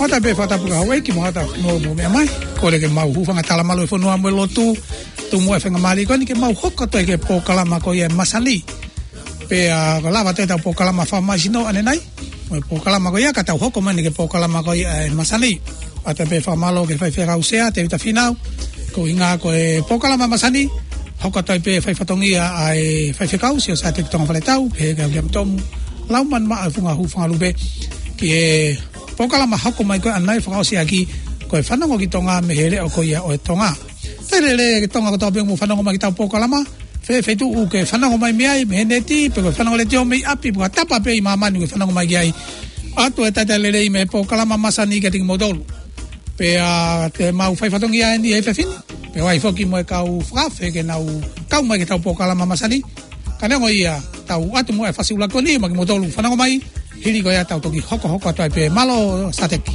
Mata be fata puka hawe ki mata no mo me mai. Ko le ke mau hufanga tala malo fo no mo lotu. Tu mo fenga mali ko ni ke mau hokka to ke po kalama ko ye masali. Pe a lava teta po kalama fa masino ane nai. Mo po kalama ko ya ka tau hokko mani ke po kalama ko ye masali. Ata be fa malo ke fai fera usea te vita finau. Ko inga ko e po kalama masani. Hokka to pe fai fatongia ai fai fekau si o sa te tonga fale tau pe ga gam tom. Lau man ma funga hufanga lube ki e pokalama hako mai ko anai whakausi aki ko e whanongo ki tonga me hele o ko ia o e tonga. Terele ki tonga ko tau pengu whanongo mai ki tau pokalama fe tu u ke whanongo mai meai me heneti pe ko whanongo le teo mei api puka tapa pe i mamani ko whanongo mai ki ai atu e tata lele i me pokalama masani ke tingi modolu. Pe a te mau whai whatongi a endi e whewhini pe wai whoki mo e kau whakafe ke nau kau mai ki tau pokalama masani kanengo ia tau atu mo e whasiula koni ma ki modolu whanongo mai hiri ko ia tau toki hoko atai pe malo sateki.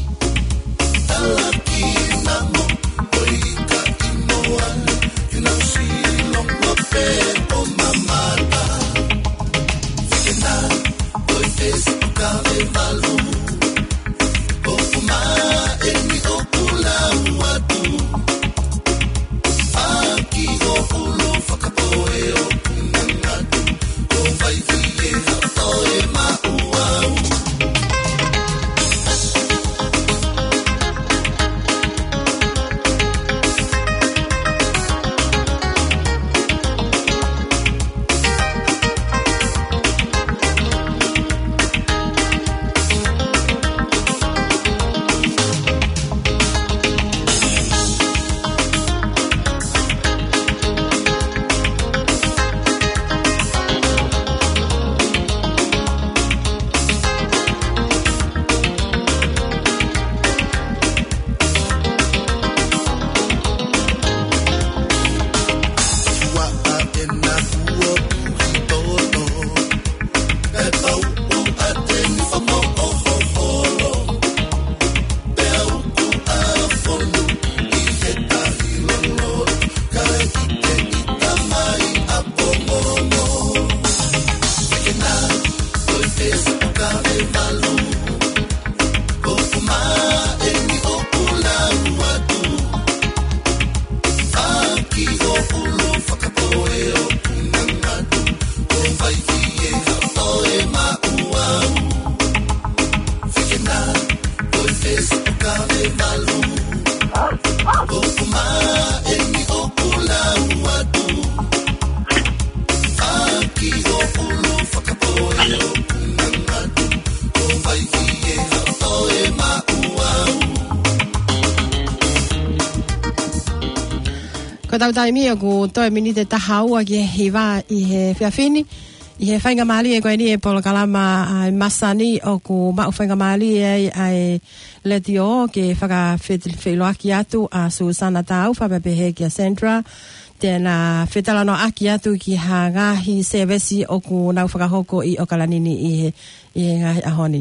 Tau tai mia ko toi minite tahau ki hiva I he fiafini I he whainga mali e koe ni e polo kalama ai masani o ku mau whainga mali e ai leti o ke whaka wheloaki atu a Susana tau whapepehe ki a Sandra tēnā whetalano aki atu ki ha ngahi sevesi o ku nau whakahoko I o kalanini I he ngahi ahoni.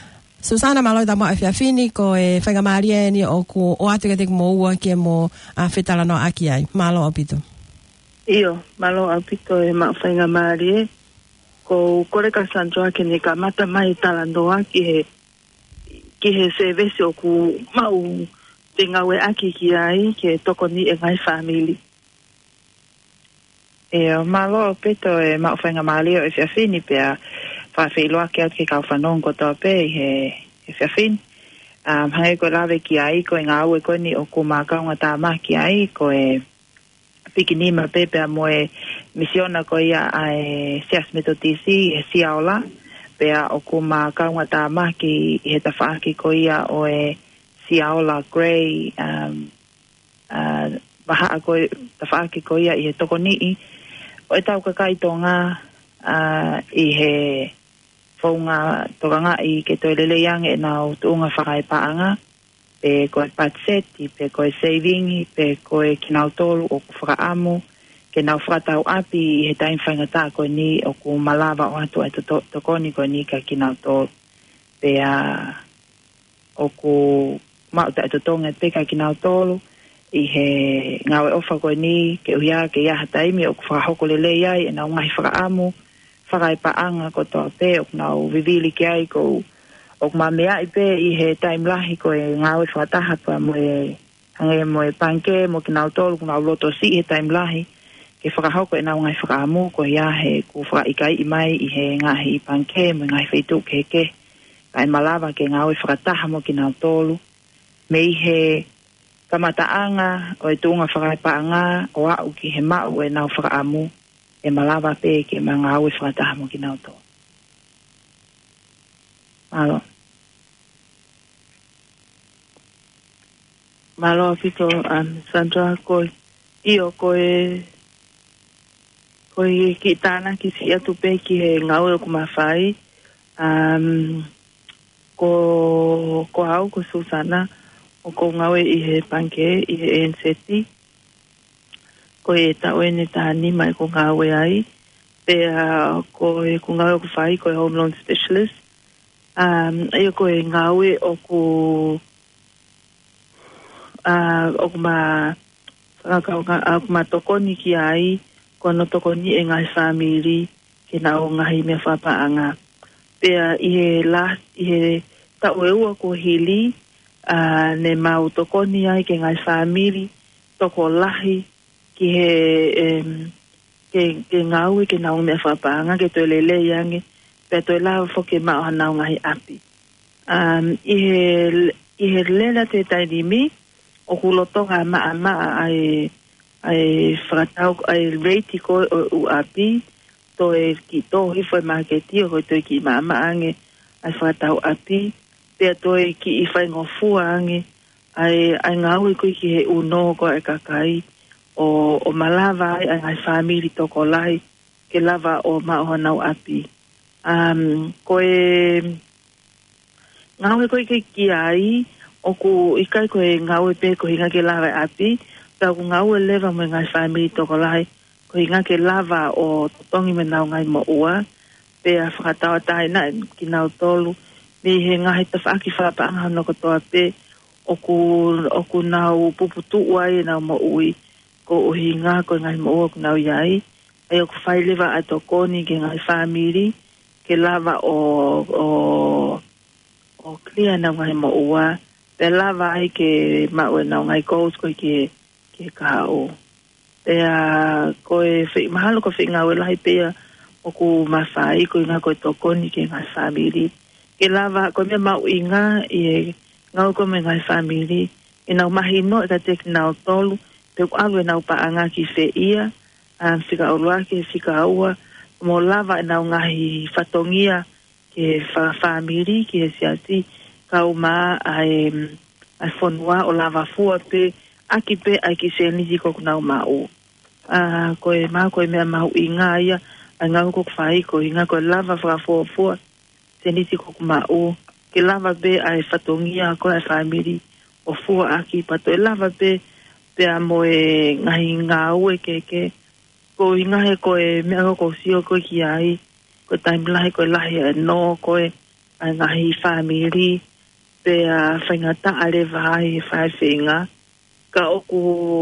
Susana malo da mo e fiafini ko e whainga mali e ni o ku o atu ke te mo ua ke mo a whetalano aki ai. Malo o pito. Iyo, malo o pito e ma whainga mali e. Ko kore ka sanjoa ke ne ka mata mai talandoa ki he sevesi o ku mau te ngawe aki ki ai ke toko ni e ngai family. Malo o pito e ma whainga mali o e fiafini pea whawhiloa ke atu ke kau whanongo toa pe he whiawhin. Hange ko lawe ki ai ko e ngā ue koni o ko mākaunga tā mā ki ai ko e pikinima pepe a mo e misiona ko ia ai Seas Metodisi e Siaola pea o ko mākaunga tā mā ki he tawhaaki ko ia o e Siaola Grey maha a ko tawhaaki ko ia I he tokoni'i o e tau kakaitonga I he whaunga tokanga I ke toi lele yang e nau tuunga whakai paanga pe koe patseti, pe koe savingi, pe koe kinau tolu o ku whakaamu ke nau whakatau api I he taim whaingata koe ni o ku malawa o atu e tokoni koe ni ka kinau tolu pe o ku mauta e totonga pe ka kinau tolu I he ngawe ofa koe ni ke uia ke iaha taimi o ku whakahoko lele iai e nau ngahi whakaamu whakai paanga ko toa pe o nau vivili ki ai ko o ma mea I pe I he time lahi ko e ngāwe whataha pa mo e hange mo e panke mo ki nau tolu ku nau loto si he time lahi ke whakahoko e nau ngai whakaamu ko ia he ku whakaikai I mai I he ngahi panke mo ngai whaitu ke kai malava ke ngāwe whakataha mo ki nau tolu me I he kamataanga o e tunga whakaipaanga o au ki he mau e nau whakaamu e malava pe ke ma ngāwe whakataha mo ki nau tolu. Malo. Malo pito Sandra ko io ko ki tana ki si atu pe ki he ngau ko mafai ko au ko Susana o ko ngau I he panke I he NCT ko e ta o ne ta ni mai ko ngau ai pe ko ngau ko fai ko home loan specialist e ko e ngau o ko o ma tokoni ki ai kono tokoni e ngai family ke na o ngai me whapaanga pea I he ta ua ko hili ne mau tokoni ai ke ngai family toko lahi ki he ke ngau ke na o me whapaanga ke to lele yange pea to la fo ke ma o na o ngai api I he lela te taini mi o kulotonga maa ai whakatau ai reiti ko u api to e ki to hi foi marketi o to ki mama ange ai whakatau api pea to e ki I whai ngofua ange ai ngau I ki he uno ko e kakai o malava ai family toko lai ke lava o maohanau api ko e ngau e ki ai o ku ikai ko e ngau e pe ko hinga ke lava api ta ku ngau e leva mo ngai family toko lai ko hinga ke lava o tongi me nau ngai mo ua pe a whakatawa tai na ki nau tolu ni he ngahi ta whaki whapanga no ko toa pe o ku nau puputu uai nau mo ui ko o hinga ko ngai mo ua ku nau iai ai o ku whai leva a tokoni ke ngai family ke lava o clear nau ngai mo ua pe lava ai ke maue nau ngai kous ko ke kao. Pea koe mahalo ko whinga ue lahi pea o ku mawhai ko inga koe tokoni ke ngai family. Ke lava ko mea mau inga I ngau ko me ngai family. E nau mahi no e ka teki nau tolu pe ku alu e nau paanga ki whe ia whika olua ke whika aua mo lava e nau ngahi whatongia ke family ke siasi kau maa ai whanua o lava fua pe aki pe ai ki se nisi ko kunau mau. Koe maa koe mea mau inga ia ai ngau ko kwhai ko inga koe lava whakafua fua se nisi ko kumau ke lava pe ai whatongia koe ai family o fua aki pato e lava pe a moe ngahi ngau e keke ko inga he koe mea ko sio koe ki ai koe time lahi koe lahi e no koe ai ngahi family pe a whaingata ale vai whai whenga ka oku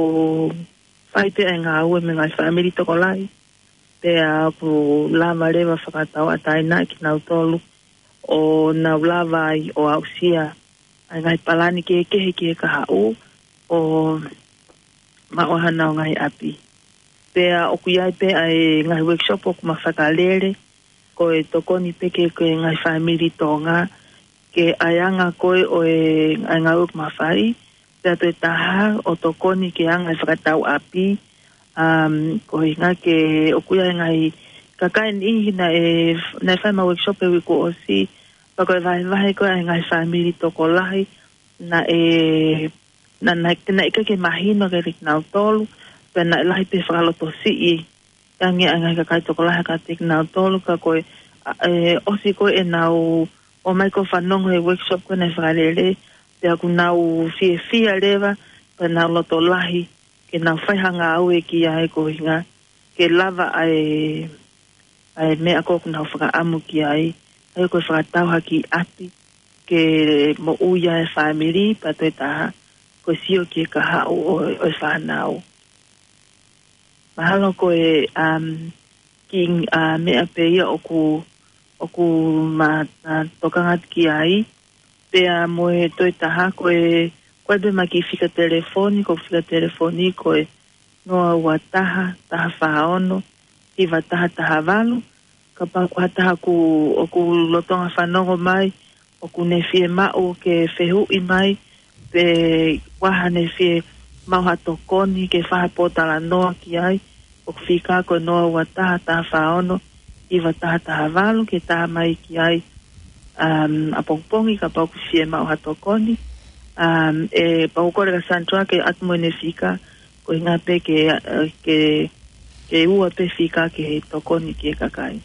whai pe a ngā ue me ngai family toko lai pe a oku lava rewa whakatau a taina ki nau tolu o nau lava ai o ausia ai ngai palani ke kehe ki e ka hau o maohana o ngai api pe a oku iai pe ai ngai workshop oku mawhakalere ko e tokoni peke ko e ngai family tonga ke ayanga koe o e ngau mawhai pea to e taha o tokoni ke anga whakatau api ko hinga ke o kuia ngai kakai ni na e na whai ma workshop e wiko o si pa koe vahe koe ngai family toko lahi na e na ika ke mahino ke rik nau tolu pe na lahi pe whakaloto si I yangi ngai kakai toko lahi ka tik nau tolu ka koe osi koe e nau o mai ko whanongo e workshop ko nei whakarele pe aku nau fia rewa pe nau loto lahi ke nau whaihanga au e ki ai ko hinga ke lava ai mea ko nau whakaamu ki ai ai ko whakatauha ki ati ke mo uia e family pa toi taha ko sio ki ka hau o whanau mahalo ko e ki mea pe ia o ku o ku ma tokanga ki ai pea mo e toi taha koe be maki fika telefoni ko e noa wataha taha whaono i taha walu ka pa taha o ku lotonga whanongo mai o ku ne fie mao ke whehu i mai pe wahane fie mauha tokoni ke whaha potala noa ki ai o ku fika koe noa wataha taha whaono i taha walu ke taha mai ki ai a pongpongi ka pa ku fie mauha tokoni e pa ukore ka santua ke atmoene fika ko inga pe ke ua pe fika ke tokoni ke kakai.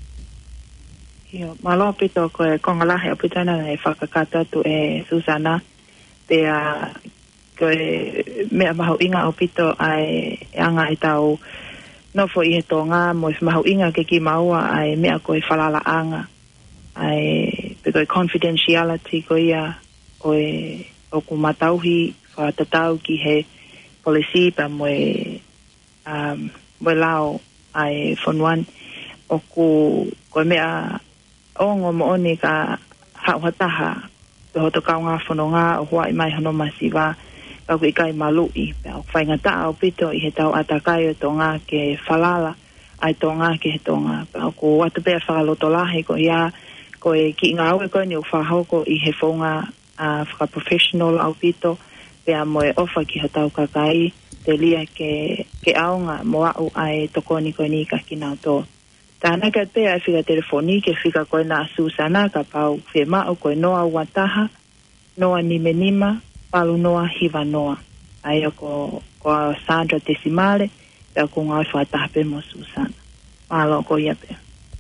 Io malo pito ko kongalahe opitana e whakakata tu e Susana pe ko mea mahu inga opito ai anga i tau nofo i he tonga mo i mahu inga ke ki maua ai mea ko i whalala anga ai pe ko confidentiality ko ia o ku matauhi whatatau ki he policy pa moe lao ai fonuan o ku ko mea ongo mo oni ka hawataha pe hoto kaunga whanonga o hua i mai hono masiwa ka ku ikai malui pe o whaingata o pito i he tau atakai o tonga ke whalala ai tonga ke he tonga pe o ku watupea whakalotolahi ko ia ko e ki ngā ue koe ni o whahoko i he whaunga whakaprofessional au pito pea moe ofa ki hatau kakai te lia ke aonga moa u ai tokoni koe ni ka kinau tō. Tāna ka pea e whika telefoni ke whika koe na Susana ka pau whe mao koe noa wataha, noa nime nima, palu noa hiva noa. Ai o ko Sandra Desimale pea ko ngā whataha pe mo Susana. Malo ko ia pea.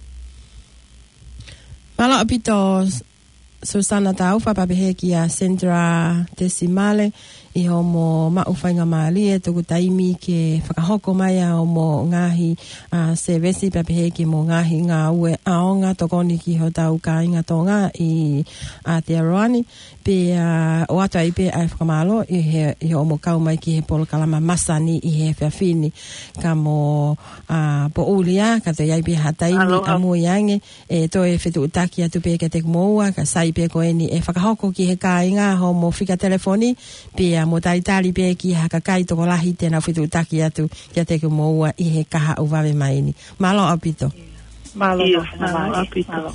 Malo apito Susana tau whapapehe ki a Sandra Desimale i ho mo mauwhainga maali e tuku taimi ke whakahoko mai a o mo ngahi sevesi papehe ki mo ngahi ngā ue aonga tokoni ki ho tau ka inga tonga i Aotearoa pe o atu ai pe ai whakamalo i ho mo kau mai ki he polo kalama masani i he whiawhini ka mo po ulia ka to iai pe hataimi amu iange e to e whetu utaki atu pe ke te kumoua ka sai pe koe ni e whakahoko ki he ka inga ho mo whika telefoni pe mo taitari pe ki hakakai toko lahi tēnā whetu taki atu kia te kumoua i he kaha uwawe mai ni. Malo apito. Malo apito.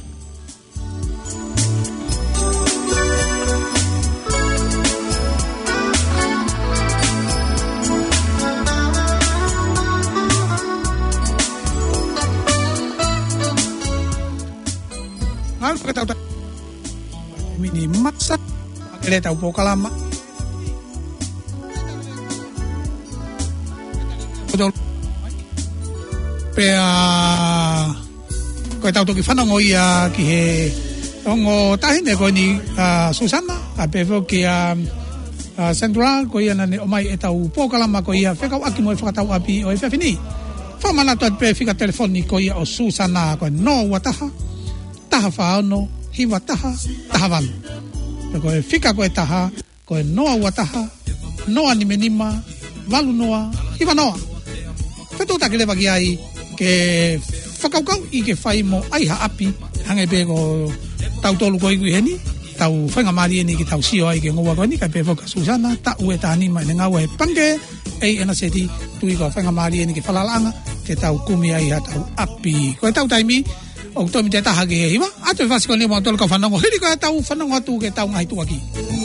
Ngal pakatau mini maksa ele tau pokalama pea koe tau toki whanongo ia ki he ongo tahine koe ni Susana a pewo ki Sandra koe ia nane o mai e tau pokalama koe ia whekau aki mo e whakatau api o e whiawhini whamana tuat pe whika telefoni koe ia o Susana koe no wataha taha whaano hiwa taha walu koe whika koe taha koe noa wataha noa nime nima walu noa hiwa noa whetu taki lewa ki ai ke whakaukau i ke whai mo aiha api hange pe ko tau tolu koe kui heni tau whainga maari eni ki tau sio ai ke ngoa koe ni kai pe whoka Susana ta ue ta anima ene ngau e pange ei ena seti tui ko whainga maari eni ki whalalanga ke tau kumi ai ha tau api koe tau taimi o tomi te taha ke hiwa atu e whasiko ni mo tolu ka whanongo hiri koe tau whanongo atu ke tau ngai tu aki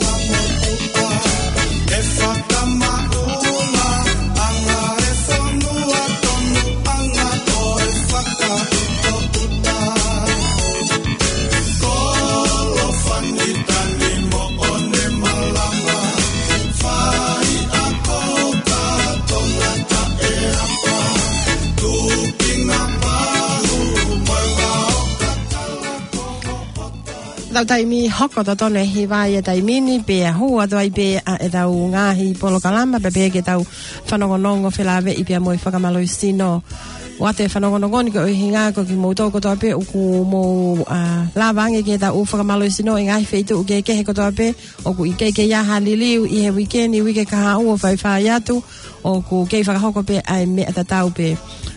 tau taimi hoko to tone hi vai e taimini pe hua to ai pe e tau ngahi polo kalama pe ke tau whanongonongo whelawe i pia mo i whakamalo i sino wate whanongonongo ni ko i hinga ko ki mo toko to ape uku mo lawange ke tau whakamalo i sino i ngahi wheitu uke kehe ko to ape oku i keike yaha liliu i he weekend i wike kaha ua whai whai atu oku kei whakahoko pe ai me ata tau pe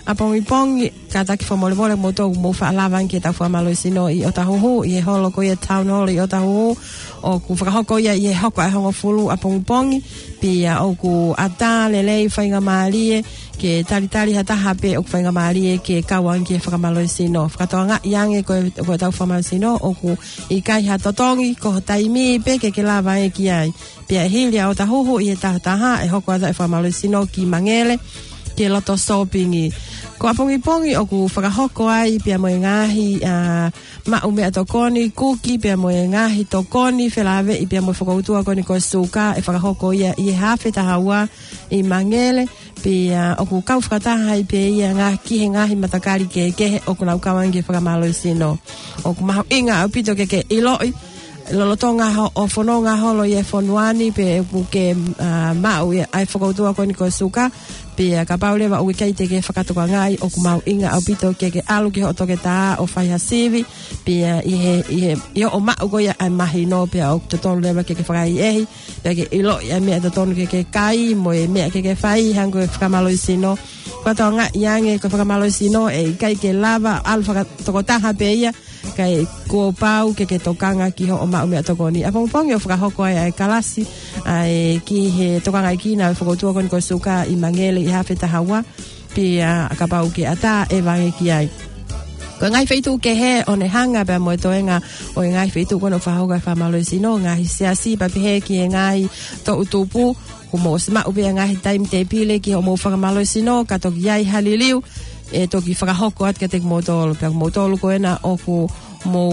pongi kata ki famole mole moto mo fa lava ki ta fa malo sino I o tahu I holo ko ia town hall I o tahu o ku whakahoko ia I hoko ai hongo fulu a pongi pia o ku ata lele whainga maalie ke tari hata hape o whainga maalie ke kawan ki whakamalo sino whakatoanga iange ko tau whamalo sino o ku I kai hatotongi ko taimi pe ke lava e ki ai pia hilia o tahu I taha e hoko ata whamalo sino ki mangele ke loto shopping ko apongi o ku whakahoko ai pia mo ngahi maume atokoni kuki pia mo ngahi tokoni whelave I pia mo whakautua koni ko suka e whakahoko ia I hafe tahaua I mangele pia o ku kau whakataha I pia ia ngahi ngahi matakari ke o ku nau kawangi whakamalo sino o ku maho inga au pito ke iloi lolotonga o fononga holo ye fonuani pe ke mau ai whakautua koni ko suka pia ka paule wa uke te ke whakatoka ngai o ku mau inga au pito ke alu ke hotoke tā o whai hasivi pia i o mau goia ai mahi no pia o totonu lewa ke whakai ehi pia ke ilo ia mea totonu ke kai mo e mea ke whai hango e whakamalo sino katoa ngai iange ko whakamalo sino e kai ke lava alu whakatoko taha pe ia kai ko pau ke tokanga ki ho o mau mea tokoni a pongi o whakahoko ai kalasi ai ki he tokanga ki na whakotua koni ko suka I mangele I hafe tahaua pia ka pau ke ata e vange ki ai ko ngai feitu ke he o ne hanga pe mo toenga o ngai feitu kono whahoga whamalo sino ngai siasi pa he ki ngai to utupu kumo sma ubi ngai time te pile ki o mo whakamalo sino ka toki ai haliliu e toki whakahoko at ke te motolo pe motolo ko ena o ku mo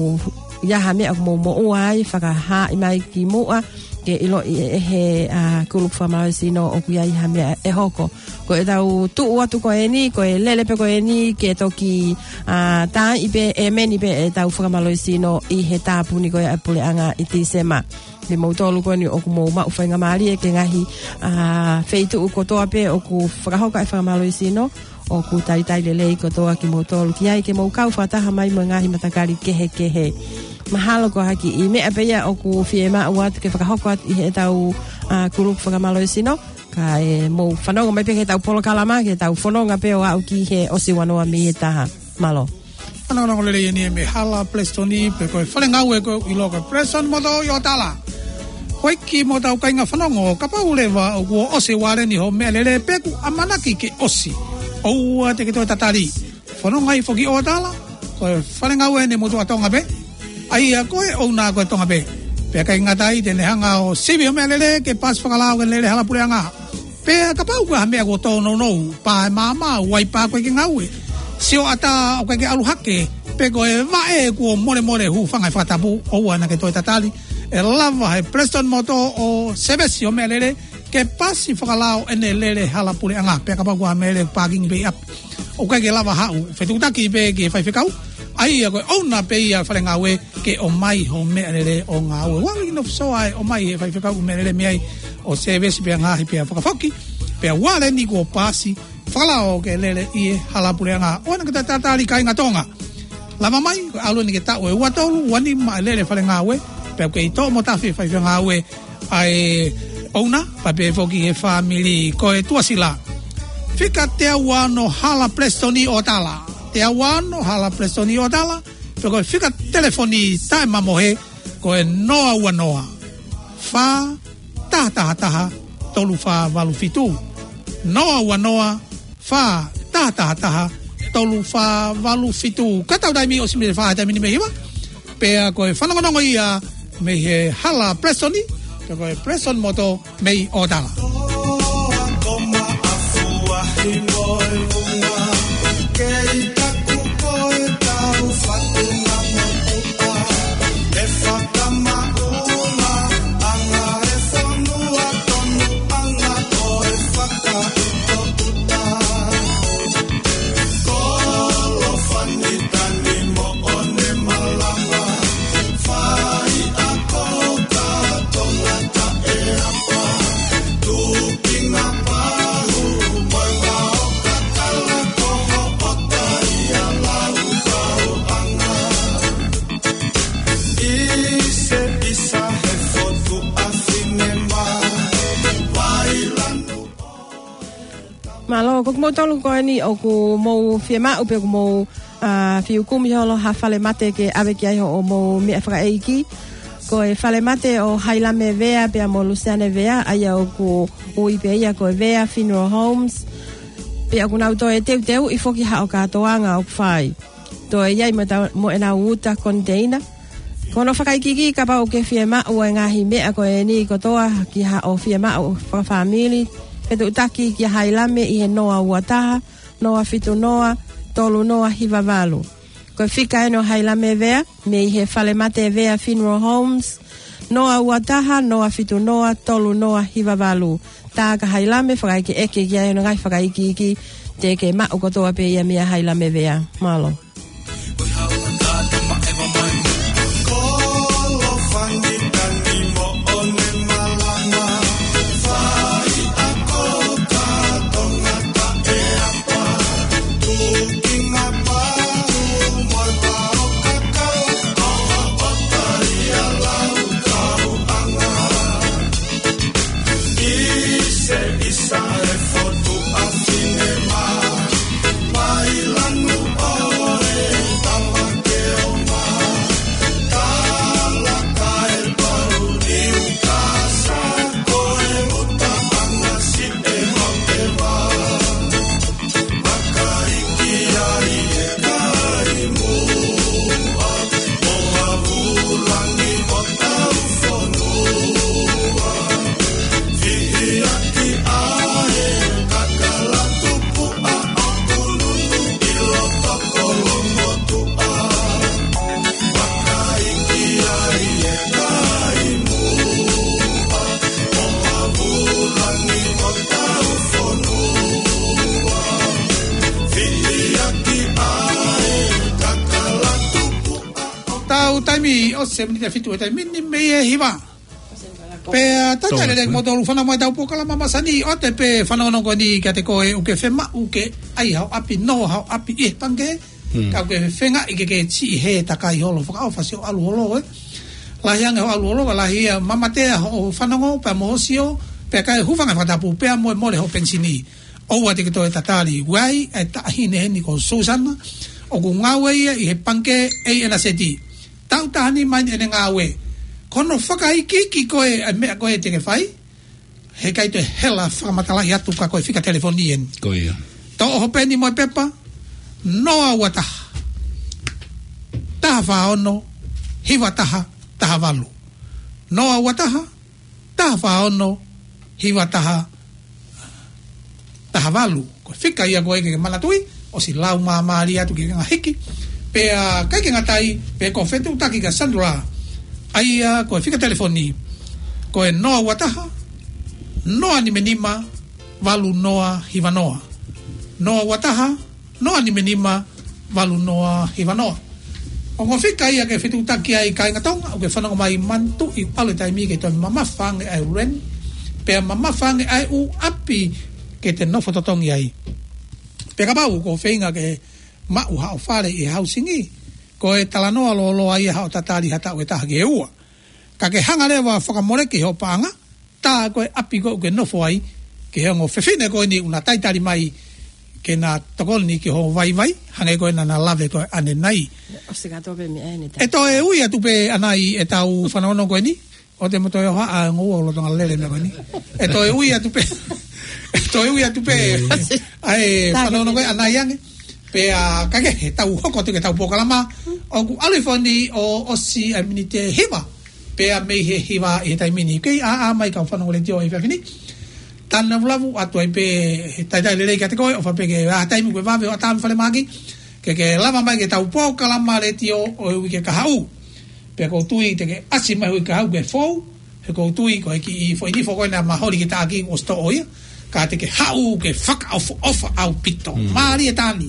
ya hame ak mo uai whakaha I mai ki mua ke ilo he kulup whamalo sino o ku ya hame e hoko ko e tau tuu atu ko eni ko e lelepe ko eni ke toki tā ipe e meni pe e tau whakamalo sino I he tāpuni ko e apule anga I tisema me mautolu ko ni o ku mo ma uwhainga maari e ke ngahi feitu u kotoa pe o ku whakahoka e whakamalo sino o ku tai lelei ko toa ki mautolu ki ai ke mau kau whataha mai mo ngahi matakari kehe mahalo ko haki I mea peia o ku whiema uat ke whakahoko at I he tau kurup whakamalo sino ka e mo whanonga mai pe ke tau polo kalama ke tau whanonga pe o au ki he osiwanoa mi he taha malo Whanonga lele ni me hala plestoni pe koe whalengau e koe ilo koe preston moto yo tala koe ki mo tau kainga whanonga ka paulewa o kuo ose ware ni ho mea lele peku amanaki ke osi o ua te ke toi tatari whanonga I whoki o tala koe whalengau e ne motu atonga pe ai a koe o nā koe tonga pe pe kai ngatai te ne hanga o sivi o mea lele ke pas whakalau ke lele hala pureanga pe ka pau koe ha mea ko tō no pa mama wai pa koe ki ngau e sio ata o ke alu hake pe ko e vae ko mole hu fanga fatapu o ana ke toi tatali e lava he preston moto o sebesi o melele ke pasi whakalao ene lele hala pule anga pe ka pa ko mele parking be up o ke lava hau fetutaki pe ke fai fekau ai ko ona pe ia falenga we ke o mai ho melele o nga we wa no so ai o mai fai fekau melele me ai o sebesi pe anga pe whakafoki pe wale ni ko pasi whakalao ke lele I hala pureanga o na ka tatari kai ngatonga lama mai alu ni ke ta o watolu wani ma lele whalenga we pe ke to mo ta fai whalenga we ai ona pa pe foki e family ko e tuasila fika te wano hala prestoni o tala te wano hala prestoni o tala pe ko fika telefoni tai mamohe ko e noa fa ta tolu fa valu fitu noa fa ta tolu fa valu fitu kata dai mi o simile fa ta mi me hiwa pe ko whanongonongo ia me he hala prestoni pe ko preston moto me o tala Malo ko mo tolu ko ni o ku mo fiema o pe ku mo fiu kum yo lo ha fale mate ke ave ki ai o mo mi afra eiki ko e fale mate o haila me vea pe mo Luciane vea ai o ku o i pe ia ko vea funeral homes pe aku na to e teu i foki ha o ka toanga o fai to e ia mo e na uta container kono whakaikiki ka pa o ke fiema o ngahi mea ko e ni ko toa ki ha o fiema o family e tu taki ki hailame i he noa uataha noa fitu noa tolu noa hivavalu ko fika e no hailame vea me i he fale mate vea funeral homes noa uataha noa fitu noa tolu noa hivavalu ta ka hailame whakaiki eke ki ai no ngai whakaikiki te ke ma o ko toa pe ia mea hailame vea malo semni te fitu te minni me hiva pe tata le mo tolu fana mai tau pokala mama sani o te pe fana no ni ka te ko e ke fema u ke ai ha api no ha api e pange ka ke fenga i ke chi he takai holo fa fa sio alu holo la yang alu holo la hia mama te o fana ngo pa mo sio pe ka hu fanga fa tapu pe mo mo le ho pensini o wa te ke to tatali wai e ta hine ni ko Susana o ku ngawe i he pange e na seti tau tahani mai ene ngawe kono whakaikiki koe mea koe te ke whai he kai te hela whakamatala i atu ka koe whika telefonien koe tau oho peni moi pepa noa wataha taha whaono hiwa taha taha walu noa wataha taha whaono hiwa taha taha walu koe whika ia koe ke manatui o si lau maamari atu ki nga hiki pe kai ke ngatai pe ko fetu taki ka Sandra ai ko fika telefoni ko noa wataha noa ni menima valu noa hivanoa noa wataha noa ni menima valu noa hivanoa o ko fika ia ke fetu taki ai kai ngatonga o ke fana mai mantu i pale tai mi ke to mama fange ai ren pe mama fange ai u api ke te no fototongi ai pe ka bau ko feinga ke ma u ha fare e hausingi ko e talanoa lo ai ha tatali hata o ta ge ua ka ke hanga le wa whakamore ki ho panga ta ko api ko ke no foi ke ngo fefine ko ni una taitari mai ke na tokoni ki ho vai hanga ko na lave ko ane nai o se gato be mi ene e to e uia tu pe anai e tau whanono ko ni o te moto ha a ngo lo tonga lele me ko ni e to e uia tu pe ai whanono ko anai yange pe ka ke tau hoko te tau pokalama o ku alifoni o si aminite hiva pe me he hiva e tai mini ke a mai ka fano le tio e fini tan na vlavu atu pe tai le ka te ko o fa pe ke a tai mu va ve o tam fale magi ke lava mai ke tau pokalama le tio o ke ka hau pe ko tui te ke asi mai ka hau ke fo he ko tui ko ki fo ni fo ko na ma holi ke ta ki o sto oia ka te ke hau ke fuck off au pito mari etani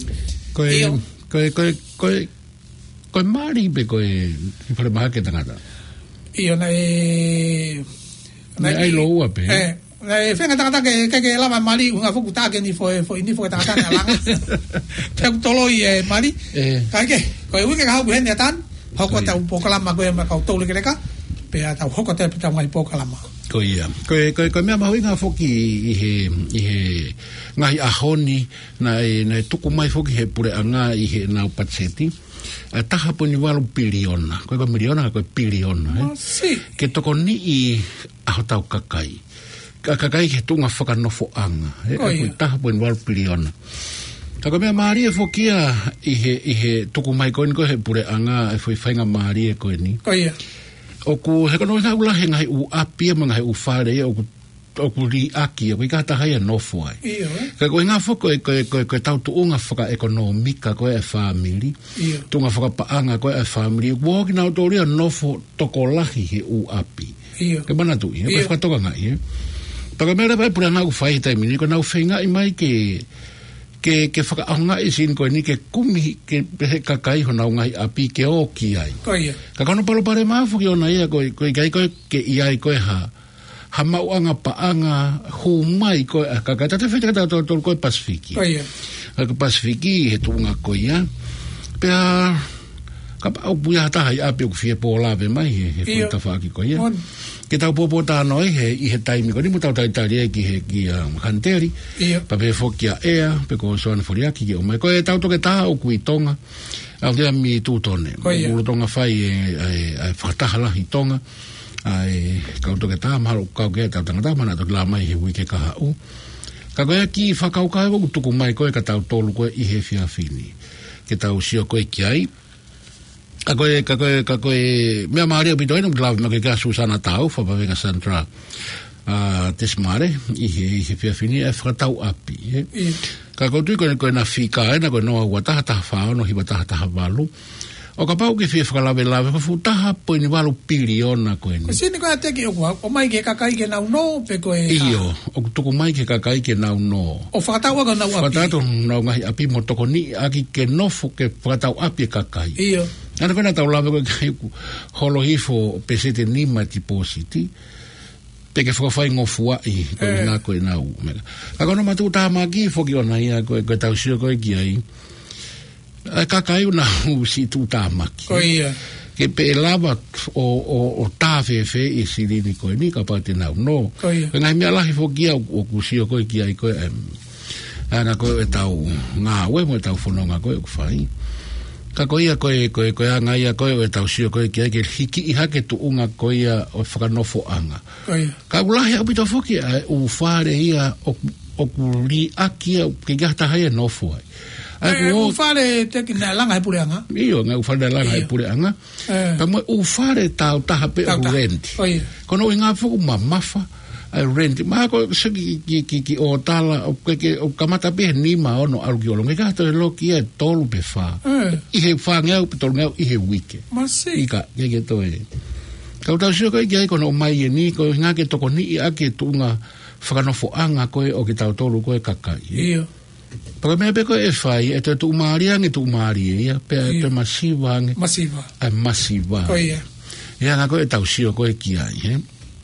Koe mari pe koe whare maha ke tangata. Io nei ai lo ua pe. Nei whenga tangata ke lava mari unga fuku tāke ni fo ini fo tangata ni alanga. Te toloi mari. Ka ke koe uike ka hau hene atan. Hoko tau pokalama koe ma kau tolu ke reka. Pe tau hoko te pita mai pokalama. ko ia. Ko mea mahui ngā whoki i he ngahi ahoni na tuku mai whoki he pure anga i he nau patseti. Taha po ni walu piliona. Koe ko miliona, koe piliona. Ke toko ni i aho tau kakai. Kakai ke tunga whakanofo anga. Koe taha po ni walu piliona. Kako mea maari e whokia i he tuku mai koe ni koe he pure anga e whainga maari e koe ni. Koe Oku he kono ngā ulahe ngai u apia ma ngai u whare oku ri aki oku i kata hai a nofo ai. Ka koe ngā whoko koe tau tuunga whaka ekonomika koe e whamiri. Tunga whaka paanga koe e whamiri. Woki nau tōria nofo toko lahi he u api. Ke mana tui, koe whakatoka ngai. Taka mera pai pura ngā u whai taimini koe nau whainga i mai ke whakaahunga i sin koe ni ke kumi ke he kakai ho nau ngai api ke o ki ai. Ka kono palo pare maafu ki ona ia koe kai koe ke iai koe ha mauanga paanga hu mai koe a kakai. Tate whaita kata tolu koe Pasifiki. Koe Pasifiki he tuunga koe ia. Pea ka au puia hata hai api o ku fie po lawe mai he whaita whaaki koe ia. Ke tau popo tāno i he taimi ko ni mo tau taitari e ki Kanteri pa pe fokia ea pe ko soana foriaki ki o mai ko e tau toke tā o kui tonga au dea mi tūtone ulu tonga whai e whakataha lahi tonga kau toke tā mahalo kau kea tau tangata mana toki la mai he wike kaha u ka koe ki whakau kai waku tuku mai koe ka tau tolu koe i he whiawhini ke tau sio koe ki ai Ka koe, mea maari o pitoina, mklawe ma kea Susana Tau, whapawenga Sandra Tesmare, i he whiawhini e whakatau api. Ka koe tui koe na whika e, na koe noa ua taha whao, no hiwa taha walu. O ka pau ke whia whakalawe, whafu taha po ni walu piliona koe ni. Ko sini koe a teki o mai ke kakai ke nau no, pe koe... Iyo, o tuku mai ke kakai ke nau no. O whakatau aga nau api. Whakatau nau ngahi api mo toko ni, aki ke nofo ke whakatau api e kakai. Iyo. Ana koe na tau lawe koe kai holo hifo pesete nima tipositi, peke whakawhai ngofua i koe nā koe nā umega. Ka kono matu taha maki foki ona ia koe tau sio koe ki ai. Kakai una si tu taha maki. Koe ia. Ke pe lava o taha whewhe i sirini koe ni ka pate nau no. Koe ia. Ngai mea lahi foki au o kusio koe ki ai koe ana koe e tau ngā ue mo e tau whanonga koe o kwhai. Ka koe koe anga ia koe o e tau sio koe ki ai ke hiki i hake tu unga koe ia o whakanofo anga. Ka ulahi au pita whoki u whare ia o kuri aki au ke gata hai e nofo ai. U whare teki nā langa he pure anga? Iyo, ngā u whare langa he pure anga. Ka moe u whare tau taha pe o renti. Kono i ngā whuku mamafa. Rent ma ko ki o tala o kamata pe nima ono algi olo ngeka to lo ki e tolu pe fa I he fa ngau pe tolu ngau I he wike ika ke to e ka ta sio ko ki ko no mai ni ko nga ke to ko ni a ke tunga whakanofo anga ko o ki tau tolu ko e kakai iyo pa me pe ko e fai e tu maria ni tu maria pe masiva masiva ko ia ia nga ko e tau sio ko e ki ai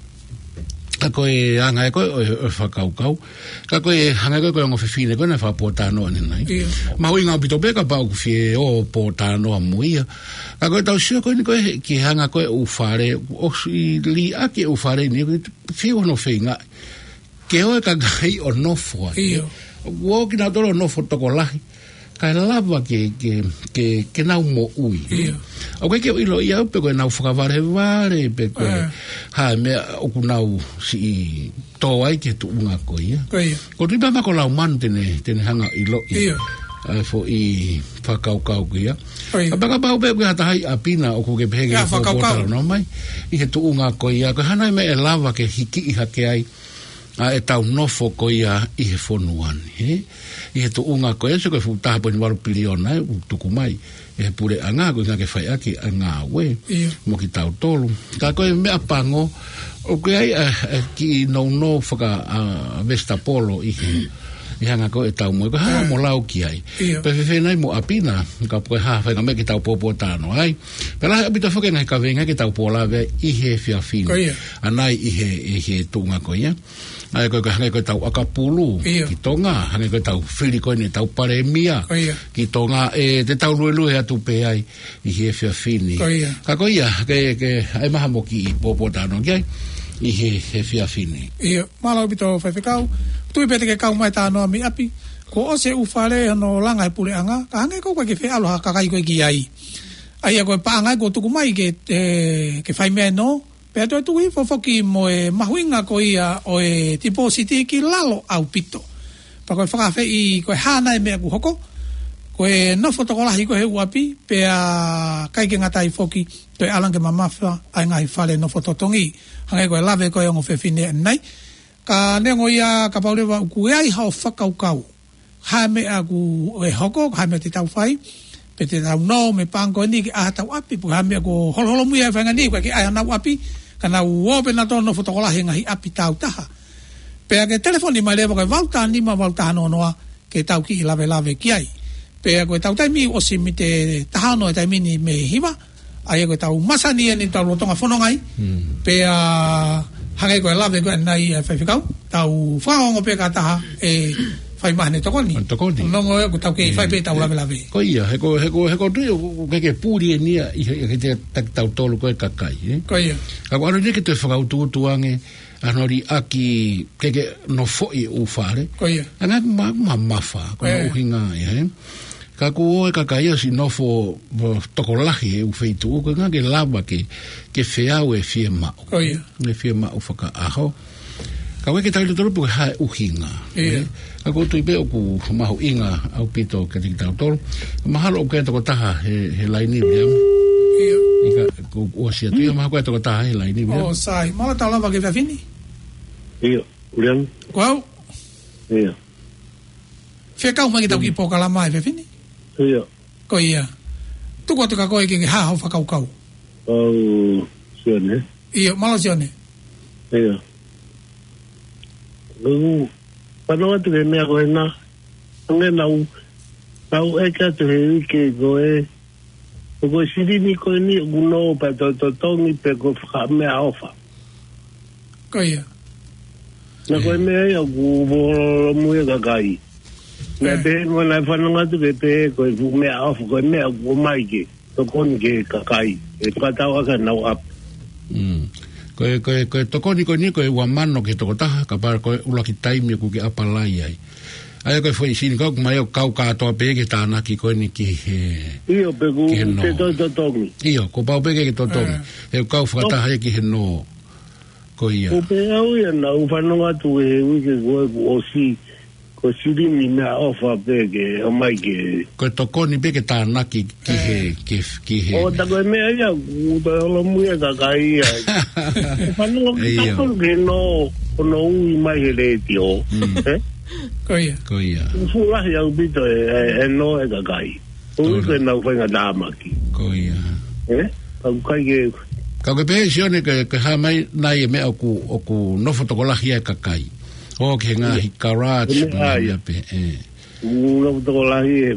ka koe anga e koe o whakaukau. Ka koe hanga koe koe ngofifine koe na whapotanoa ni nai. Ma hui ngā pito peka pau kuwhie o potanoa muia. Ka koe tau sio koe ni koe ki hanga koe u whare, o I li ake u whare ni, whio no whinga. Ke oe ka gai o nofo ai. Woki nā toro nofo toko lahi. Ka lava ke nau mo ui. O koe ke ilo ia upe koe nau whakaware pe koe hae mea oku nau si tō ai ke tu unga koe ia. Ko riba mako lau manu tene hanga ilo i. Fo I whakaukau koe ia. Ka baka pau pe koe hata hai apina oku ke pehege I whakotaro no mai. I he tu unga koe ia. Koe hanai me e lava ke hiki I hake ai. E tau nofo koe ia I he whonuani. I he tu unga koe se koe futaha po ni waru piliona u tuku mai. E he pure anga koe nga ke whai aki a ngā we. Mo ki tau tolu. Ka koe mea pango. O koe ai ki no whaka Vesta Polo I hanga koe e tau mo. Koe haa mo lau ki ai. Pe whenai mo apina. Ka koe haa whainga me ki tau popo tāno ai. Pe lahi apita whake ngai ka venga ki tau polawe I he whiawhina. Anai I he tunga koe ia. Ai koe hange koe tau akapulu ki tonga, hange koe tau whiri koe ne tau paremia ki tonga te tau luelue atu pe ai I he whiawhini. Ka koe ia, ke ai maha mo ki I popo tāno ki ai. I he fiafini. Ia, malau pito whewhekau. Tui pete ke kau mai tānoa mi api. Ko o se ufare ano langa e pule anga. Ka hange kau ke whi aloha kakai koe ki ai. Ai a koe paangai ko tuku mai ke whaimea no. Pea toi tuku hifo foki mo e mahuinga ko ia o e depositi ki lalo au pito. Pa koe whakawhi i koe hana e mea ku hoko. Koe nofo tokolahi koe he uapi. Pea kai ke ngatai foki. Toi alange mamawha ai ngai whale nofo totongi. Hange koe lave koe ongo whewhine nei. Ka nengo ia ka paurewa uku e ai hao whakaukau. Hae mea ku e hoko, hae mea te tau whai. Pe te tau no me pango ni ki aha tau api. Pu hae mea ko holoholo mui e whainga ni koe ki ai hanau api. Ka nau uope na tono fotokolahi ngahi api tau taha. Pea ke telefoni mai lewa koe wauta nima wauta hanonoa ke tau ki i lave ki ai. Pea koe tau taimi osi mi te tahano e taimini me hiwa. Ai koe tau masani e ni tau rotonga whanongai. Pea hangai koe lave koe nai e whaiwhikau. Tau whaongo pe ka taha e whaimahane tokoni. Tokoni. Nongo e ko tau ke whaipe tau lave. Ko ia, heko tui o ke pūri e nia i te tau tolu koe kakai. Ko ia. Ka ko anu ne ke te whakautuange anori aki keke no foi u whare. Ko ia. Anga mawha, ko na uhinga ia. Ka ko e kakai si nofo tokolahi e u feitu ko nga ke lava ke whiau e fie mau. Ko ia. Ne fie mau whaka aho. Ka weke tau le toropu ke hae uhinga. Ia. Ka ko tui pe o ku mahu inga au pito ke tiki tau tolu. Mahalo o kea toko taha he laini biam. Ia. Ika ko osia tui maha koe toko taha he laini biam. O sai, mala tau lava ke whawhini? Ia, uliang. Koau? Ia. Whiakau mai ki tau ki pōkalama e whawhini? Ia. Ko ia. Tuko tuka koe ke hahau whakaukau. Au, sione. Ia, mala sione. Ia. Panoa te mea koe na. Ange nau eka te he ike koe. O koe sirini koe ni uno pa totongi pe ko mea ofa. Ko ia. Na koe mea ia ku volo muia kakai. Na te mo na whanonga tu ke pe koe fu mea ofa koe mea ku mai ke. Tokoni ke kakai. E tukatau aka nau ap. Koe tokoni koe ni koe wamano ke toko taha, ka para koe ulaki taimi ku ke apalai ai. Ai koe fwoi sini kau kumai o kau katoa peke tānaki koe ni ki he... Iyo pe ku te totongi. Iyo, ko pau peke ke totongi. He kau whakataha e ki he no. Ko ia. Ko pe au ia na uwhanonga tu e wike koe ku osi. Ko sirimi mea ofa peke o mai ke... Koe tokoni peke tānaki ki he... O ta koe mea ia ku ta olo muia kakai ia. Whanonga ki takon ke no ui mai he reti o. Ko ia. Ko ia. Fulahi au pito e no e kakai. Ui koe nau whainga dāmaki. Ko ia. Au kai ke... Ka koe pehe sione ke ha mai nai e mea o ku nofo tokolahi e kakai. O ke ngā hi karaj. Nofo tokolahi e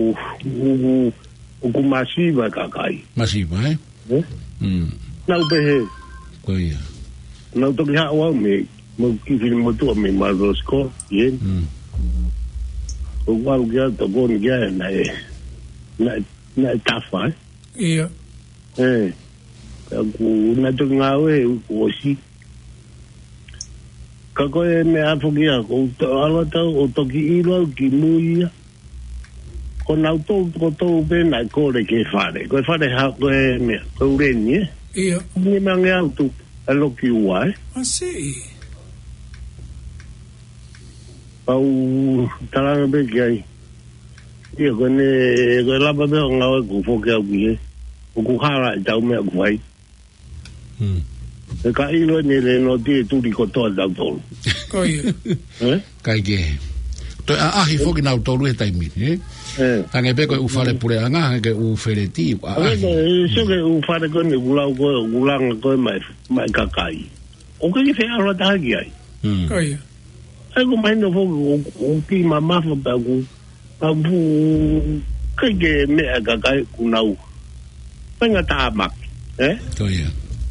ku masiva kakai. Masiva, Nau pehe. Ko ia. Nau toki hawa me... Mo kifini motua me marosko, ien. O waru kia tokoni kia na e tafa, Ia. Ku na toki ngāwe osi. Ka koe me afo kia, ko alo tau o toki ilo ki muia. Ko nau tau pe na kore ke whare. Koe whare ha koe mea, koe ureni, Ia. Ni mange au tu, alo ki ua, Asi. Pau taranga be kai. Ia koe lapa be o ngawe ku foke au ki he. O ku hara i tau mea ku hai. E ka ilo ni le no tie turi kotoa tau tolu. Ko ia. Kai ke. Toi a ahi foki nau tolu e taimini, Hange pe koe ufale pure anga, hange ufere ti. Soke ufare koe ni ulau koe, ulanga koe mai kakai. O koe ki whea aroa tahaki ai. Ko ia. Ai ko mai no foki o ki mamafa pa ku. Pa ku kai ke mea kakai ku nau. Penga tamak. Ko ia.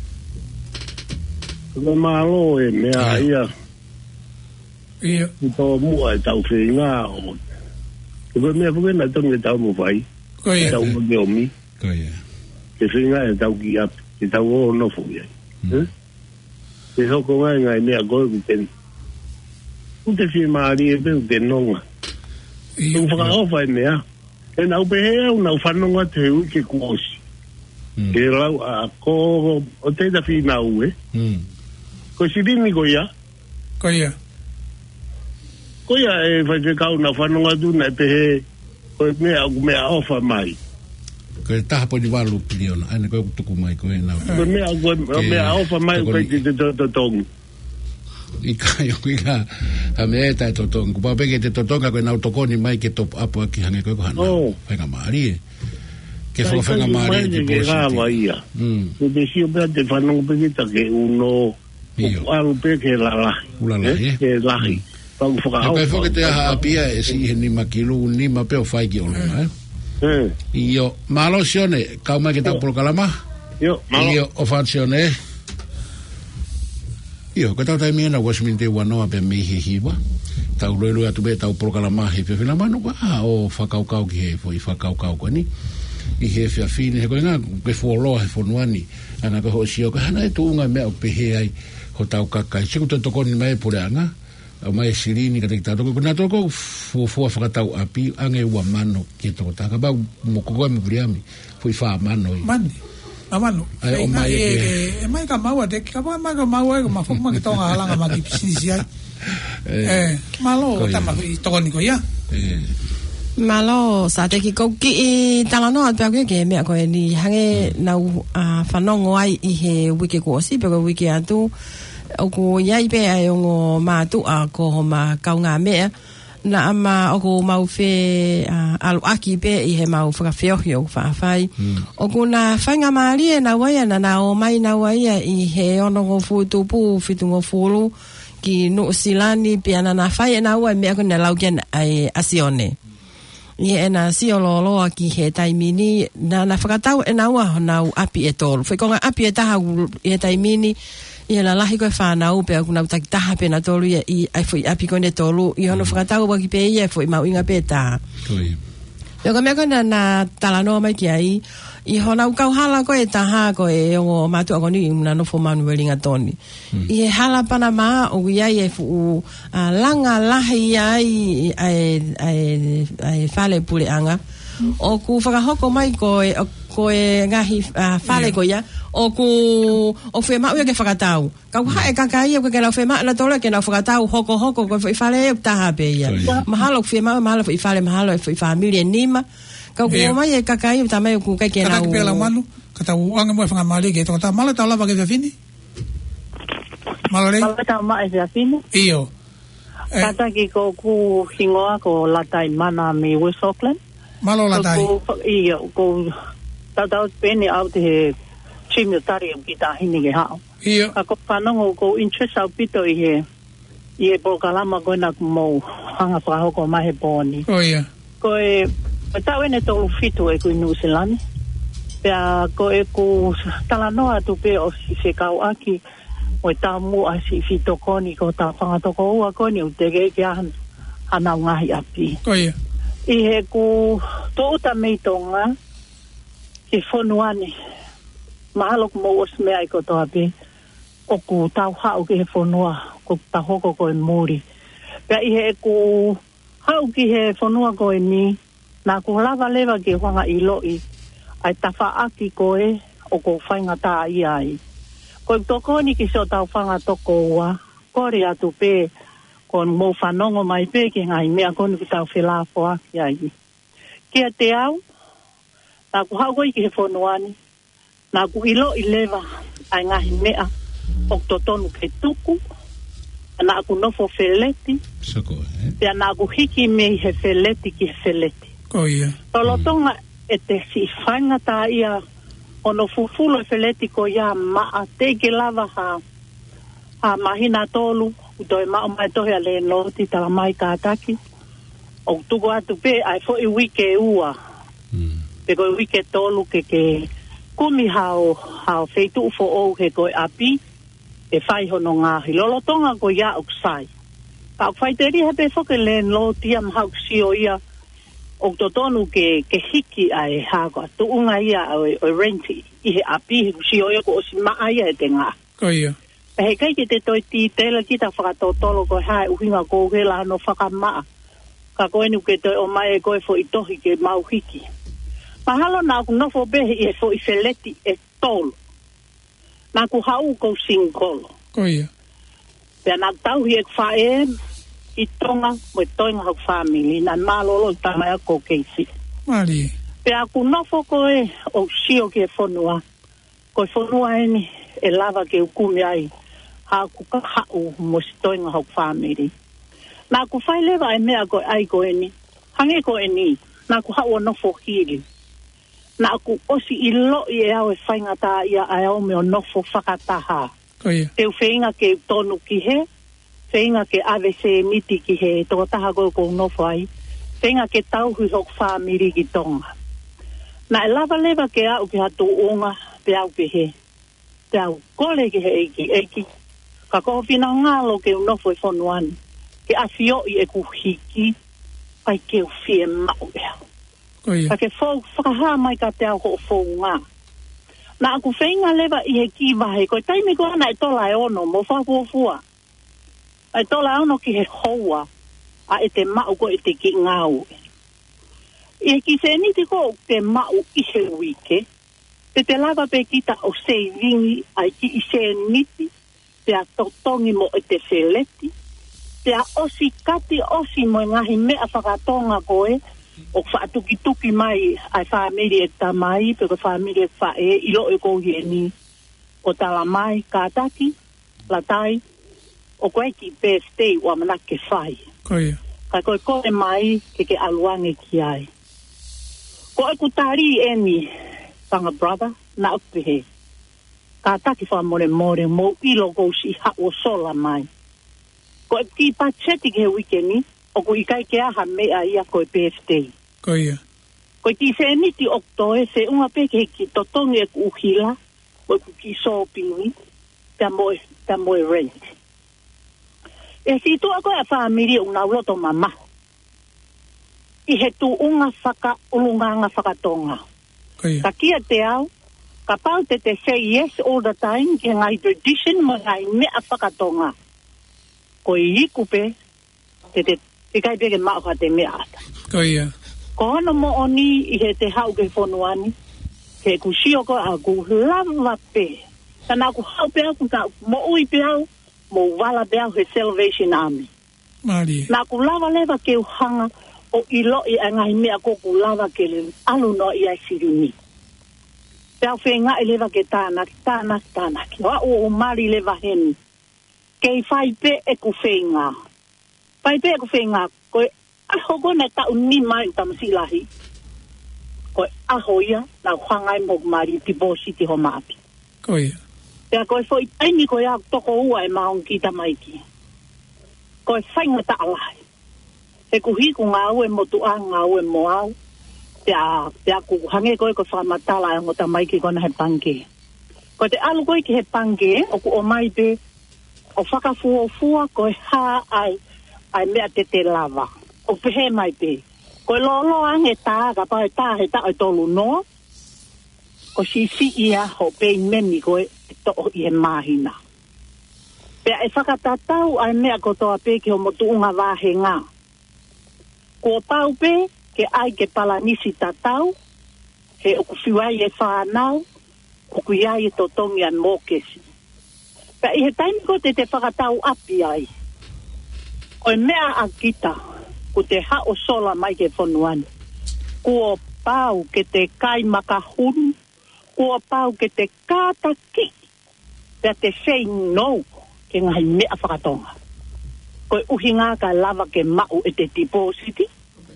Ko malo e mea ia. Ia. Ito mua e tau whenga o. Ko mea fuke na tonge tau mo whai. Ko ia. Tau mo ke omi. Ko ia. Ke whenga e tau ki ap. Ke tau o no fuke ai. Te hoko ngai mea koe ku ten. Ute fi maari e pēu te nonga. Tung whakaofa e mea. E nau pehe au nau whanonga te hui ke kuosi. Ke lau a ko o teita fi nau e. Ko sirini ko ia. Ko ia. Ko ia e whakekau nau whanonga tu na pehe ko mea ofa mai. Ko e taha po ni walu piliona. Aina koe kutuku mai koe nau. Ko mea ofa mai koe ki te totongi. Ika ha me eta totongi. Ku pake te totonga koe nau tokoni mai ke top up aki hange koe ko hana. Whainga maari e. Ke whainga maari e te posi. Ke rāwa ia. Ko te sio pēr te whanonga peke ta ke uno. Alu peke ke lalahi. Ulalahi e. Ke lahi. Pau whakaau. Koe whake te aha apia e si he nima kilu nima peo whaiki o luna e. Io, malo sione, kau mai ke tau polo kalama? Io, malo. Io, o whansione e. Io, ko tau taimi ena wasmin te wanoa pe mihi hiwa. Tau loelu atu be tau polo kalama he whiawhina manu wa o whakaukau ki he fo i whakaukau ko ni. I he whiawhine he koe ngā ke whuoloa he whonuani. Ana ko ho sio ka hana e tu unga mea o pehe ai ho tau kakai. Siku te tokoni mai pure anga. Au mai sirini ka te kita toko. Kuna toko fua whakatau api ange ua mano ki toko taka. Bau mokogoe mukuriami. Fui wha mano i. Mani. Amano. O mai e mai ka maua te ka mai ka maua e ma fuma ki tonga halanga ma ki pisisi ai. Malo tama i tokoni ko ia. Malo sa te ki koki i talano at pia ke mea koe ni hange nau whanongo ai i he wiki kuosi pia koe wiki atu o ko iai pe ai o ngō mātu a ko ho ma kaunga mea na ama o ko mau whe alu aki pe i he mau whakawheohi o whaafai o ko na whainga maari e na waia na o mai na waia i he ono ngō futupu fitu ngō fulu ki no silani pe ana na whai e na ua mea ko na lauken ai asione i e na siololoa ki he taimini na whakatau e na ua nau api e tolu whekonga api e taha i he taimini i la lahi koe whanau pe aku nau takitaha pe na tolu i ai fui api koe ne tolu i hono whakatau waki pe i e fui mau inga pe taha Yo ka mea koe na talanoa mai ki ai i honau kauhala koe taha koe o matu ako ni na nofo manu welinga toni i he hala pana maa o iai e fu langa lahi ai ai fale pule anga o ku whakahoko mai koe ngahi fale koe ia o whema ua ke whakatau kau hae kakai o ke lau whema na tole ke lau whakatau hoko koe whaifale e taha pe ia mahalo whema mahalo whaifale mahalo whaifamili e nima kau ko mai e kakai o tamai ku kai ke nau kata pela manu kata uanga mo whanga mali ke tō mala tau lava ke whiawhini mala tau mai whiawhini iyo kata ki ko ku hingoa ko latai mana mi West Auckland malo latai iyo ko tau pene au te chimio tari o ki tahini ke hao iyo ako whanongo ko interest au pito i he pokalama koe na kumou hanga whakahoko mai he pōni koe tau ene tolu fitu e kui New Zealand pea koe ku talanoa tu pe o si whekau aki o tau mua si fitokoni ko tau whangatoko ua koni o tege ke hanau ngahi api i he ku tōuta meitonga ki whonuani mahalo ku mou os mea i ko toa pe o ku tau hau ki he whonua ko tau hoko koe muri pea i he ku hau ki he whonua koe ni na ku lava leva ke whanga i loi ai tawha aki koe o ko whainga tā i ai. Koe toko ni ki so tau whanga toko ua, kore atu pē, kon mō whanongo mai pē ke ngai mea koni ki tau whelafo aki ai. Kia te au, na ku hau koe ki he whonuani, na ku i loi leva ai ngahi mea, o totonu ke tuku, na ku nofo wheleti, pia na ku hiki me he wheleti ki he wheleti. Tolotonga e te si whainga tā ia ono fufulo e wheleti ko ia maa te ke lava ha mahina tolu utoi maa mai tohe a le noti tala mai kātaki o tuko atu pe ai fo i wike ua pe ko i wike tolu ke kumi hao feitu ufo ou he koe api e whai hono ngahi lolotonga ko ia uksai pa whaiteri hepe foke le noti am hau sio ia o totonu ke hiki ai hako tu unga ia o renti i he api si o ko si maa ia te nga He kai ke te toi ti tela ki ta whakatotolo ko hae uhinga ko hela no whakamaa. Ka koe nu ke toi o mai e koe fo i tohi ke mauhiki. Mahalo nā ku nofo behe i e fo i feleti e tolo. Nā ku hau ko singkolo. Koia. Pea nā tauhi e whae i tonga mo e toinga hau family. Nā mālolo i tamai a ko keisi. Mari. Pea ku nofo koe o sio ke whanua. Koe whanua eni e lava ke ukumi ai. Ha ku ka hau mo si toinga hau family. Nā ku whai lewa e mea koe ai koe ni. Hange koe ni. Nā ku hau o nofo hiri. Nā ku osi i lo i e au e whaingata ia ai au me o nofo whakataha. Koia. Teu whainga ke tonu ki he. Whainga ke AVC miti ki he. Toko taha koe kou nofo ai. Whainga ke tauhi hok whamiri ki tonga. Nā e lava lewa ke au ki hatu unga pe au ki he. Pe au kole ki he eiki. Ka koho whina ngalo ke unofo e whonuani. Ke awhio i e ku hiki. Pai ke u whie mau ea. Koia. Ka ke whakaha mai ka te au ho o ngā. Nā aku whainga lewa i he ki wahe. Koe taime ko ana e tola e ono mo whapuafua. E tola e ono ki he houa. A e te mau ko e te ki ngāu. I he ki se niti ko te mau i he wike. Te lava pe kita o seivingi ai ki i se niti. Te a totongi mo e te seleti. Te a osi kati osi mo e ngahi mea whakatonga koe. O whaatuki mai ai whaamiri e tamai. Peko whaamiri e whae ilo e kouhi e ni. O tala mai kātaki, latai. O koe ki birthday wa manake whai. Koia. Kai koe mai ke aluange ki ai. Koe kutari e ni. Panga brother, na upehe. Ka taki wha more mo ilo gousi ha o sola mai. Ko e ki pacheti ke weekendi, o ko ikai ke aha mea ia koe birthday. Koia. Ko ki se niti oktoe, se unga peke ki totongi e ku uhila, o ku ki sopingi, ta moe rent. E si tu ako e whaamiri una uloto mama. I he tu unga ulunganga whakatonga. Ka kia te au, ka pau te say yes all the time, ki ngai tradition mo ngai mea whakatonga. Ko i ikupe, te kai peke mauha te mea ata. Koia. Ko hana mo oni i he te hau ke whonuani, ke ku sio ko a ku lava pe. Tana ku hau pe au, ku ka mo ui pe au, mo wala pe au he Salvation Army. Mari. Na ku lava leva ke uhanga, o ilo i ngai mea ko ku lava ke le alu no i ai siruni. Pea whenga i leva ke tāna. Wa o mari leva heni. Kei whai pe e ku whenga. Whai pe e ku whenga. Koe aho kone tau ni mai utamasilahi. Koe aho ia na whangai mo mari tibosi ti ho maapi. Koia. Pea koe fo i taimi koe au toko ua e maong ki tamaiki. Koe whainga ta alai. E ku hiku ngā ue motu a ngā ue mo au. Pea ku hange koe ko whamatala e ngota mai ki kona he pange. Ko te alu koe ki he pange, o ku o mai pe, o whakafua koe ha ai mea te lava. O pehe mai pe. Koe lolo ange tā, ka pae tā he tā e tolu noa. Ko si ia ho pe meni koe to i he mahina. Pea e whakatatau ai mea ko toa pe ki ho motu unga wahe ngā. Ko pau pe, ke ai ke pala nisi tatau, he oku whiwai e whanau, oku iai e totongi an mōkesi. Pea i he taimi ko te whakatau api ai. Koe mea a kita, ko te hao sola mai ke whonuani. Ko pau ke te kai makahunu, ko pau ke te kātaki, pea te say no, ke ngahi mea whakatonga. Koe uhinga ka lava ke mau e te depositi,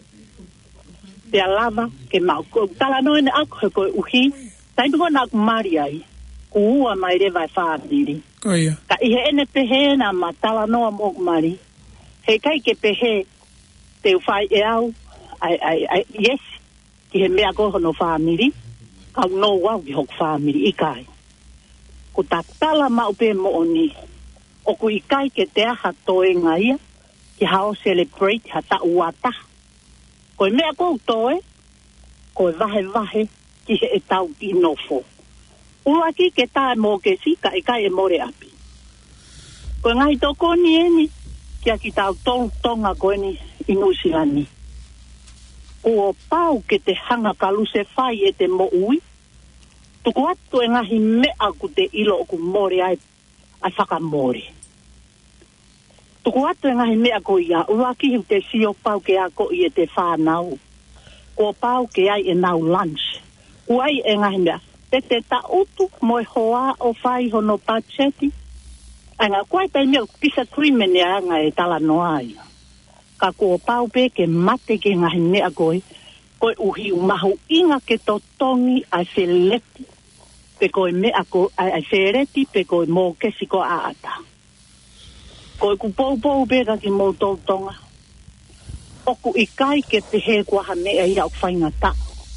pea lava ke mau. Tala noe ne ako koe uhi, taimi ko nā kumari ai, ku ua mai rewa e whaadiri. Koia. Ka ihe ene pehe na ma tala noa mo kumari, he kai ke pehe te uwhai e au, yes, ki he mea koho no whaamiri, ka no wau ki hok whaamiri i kai. Ko ta tala mau pe mo oni, o ku i kai ke te aha toe ngaia, ki hao celebrate ha ta uata. Koe mea kou toe, koe vahe, ki he e tau ki nofo. Ua ki ke tae mō ke si, ka e kai e more api. Ko ngai toko ni eni, kia ki tau tonga ko eni inusilani. Ko pau ke te hanga kaluse whai e te mo ui. Tuku atu e ngahi mea ku te ilo o ku more ai whakamore. Tuku atu e ngahi mea ko ia, uaki hu te sio pau ke ako i e te whanau. Ko pau ke ai e nau lunch. Ko ai e ngahi mea, te ta utu mo e hoa o whai hono pacheti. Anga koe tai mea pisa krimene anga e tala noa ia. Ka ko pau pe ke mate ke ngahi mea koe, koe uhi umahu inga ke totongi a se leti, pe koe mea koe a se reti, pe koe mō kesi ko a ata. Koe ku pou pe ka ki mō tōtonga, oku i kai ke pehe kua ha mea ia o whainga ta.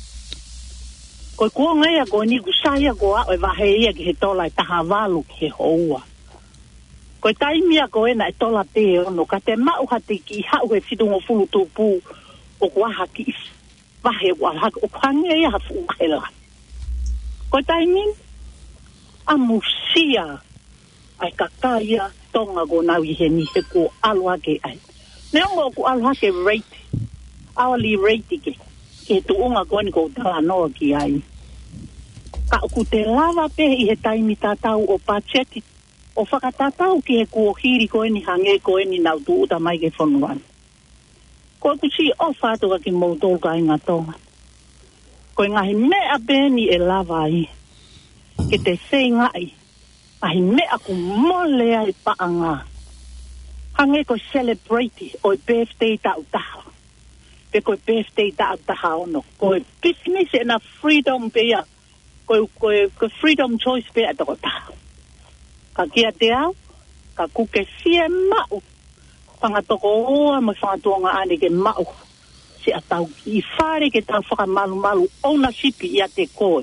Koe kua ngai a koe ni kusaya koa o e wahe ia ki he tola e taha walu ki he houa. Koe taimia koe na e tola te ono, ka te mau hati ki hau he whitungo fulu tūpū o kuaha ki wahe wahaka, o kwange ia hafu ukela. Koe taimin, a musia ai kakaia tonga ko nau i he ni he ko alua ke ai. Neongo ku alua ke rate, hourly rate ke tuunga ko ni ko tala noa ki ai. Ka ku te lava pe i he taimi tātau o pacheti, o whakatatau ki he kuohiri koe ni hange koe ni nau tu uta mai ke whanuan. Koe ku si o whātua ki moutou ka inga tonga. Koe ngahi mea bēni e lava i, ke te whengai, ahi mea ku mole ai paanga. Hange koe celebrate o birthday ta utaha. Pe koe birthday ta utaha ono. Koe business e na freedom pe ia. Koe freedom choice pe a toko taha. Ka kia te au, ka kuke sia mau. Pangatoko oa mai whangatuanga ane ke mau. Se a tau i whare ke tau whakamalu ownership i a te koe.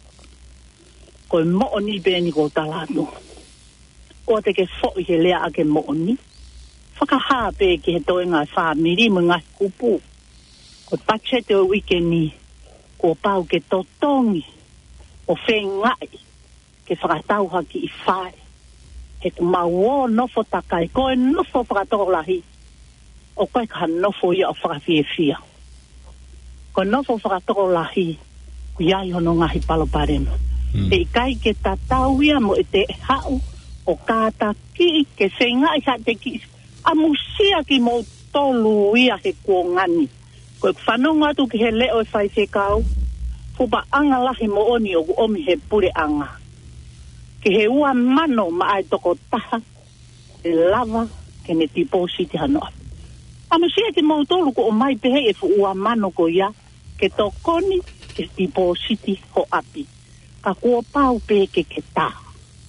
Koe mooni bēni ko talano. Ko te ke fōi he lea a ke mooni. Whakaha pē ke he toenga whamiri mo ngai kupu. Ko pache te o wikeni, ko pau ke totongi, o whengai, ke whakatau haki i whare. He ku maua nofo takai, koe nofo whakatoko lahi, o koe ka nofo ia o whakawhiawhia. Koe nofo whakatoko lahi, ku iai hono ngahi paloparema. E kai ke tatau ia mo e te hau, o kāta ki, ke whengai ha te ki, a musia ki mo tolu ia he kua ngani. Koe ku whanonga tu ki he leo e whai whekau, fupa anga lahi mo oni o ku omi he pure anga. Ke he ua mano ma ai toko taha, e lava, ke ne deposit hanoa. Amo sia ki mautolu ko o mai pehe e fu ua mano ko ia, ke tokoni, ke deposit ho api. Ka kua pau pe ke taha.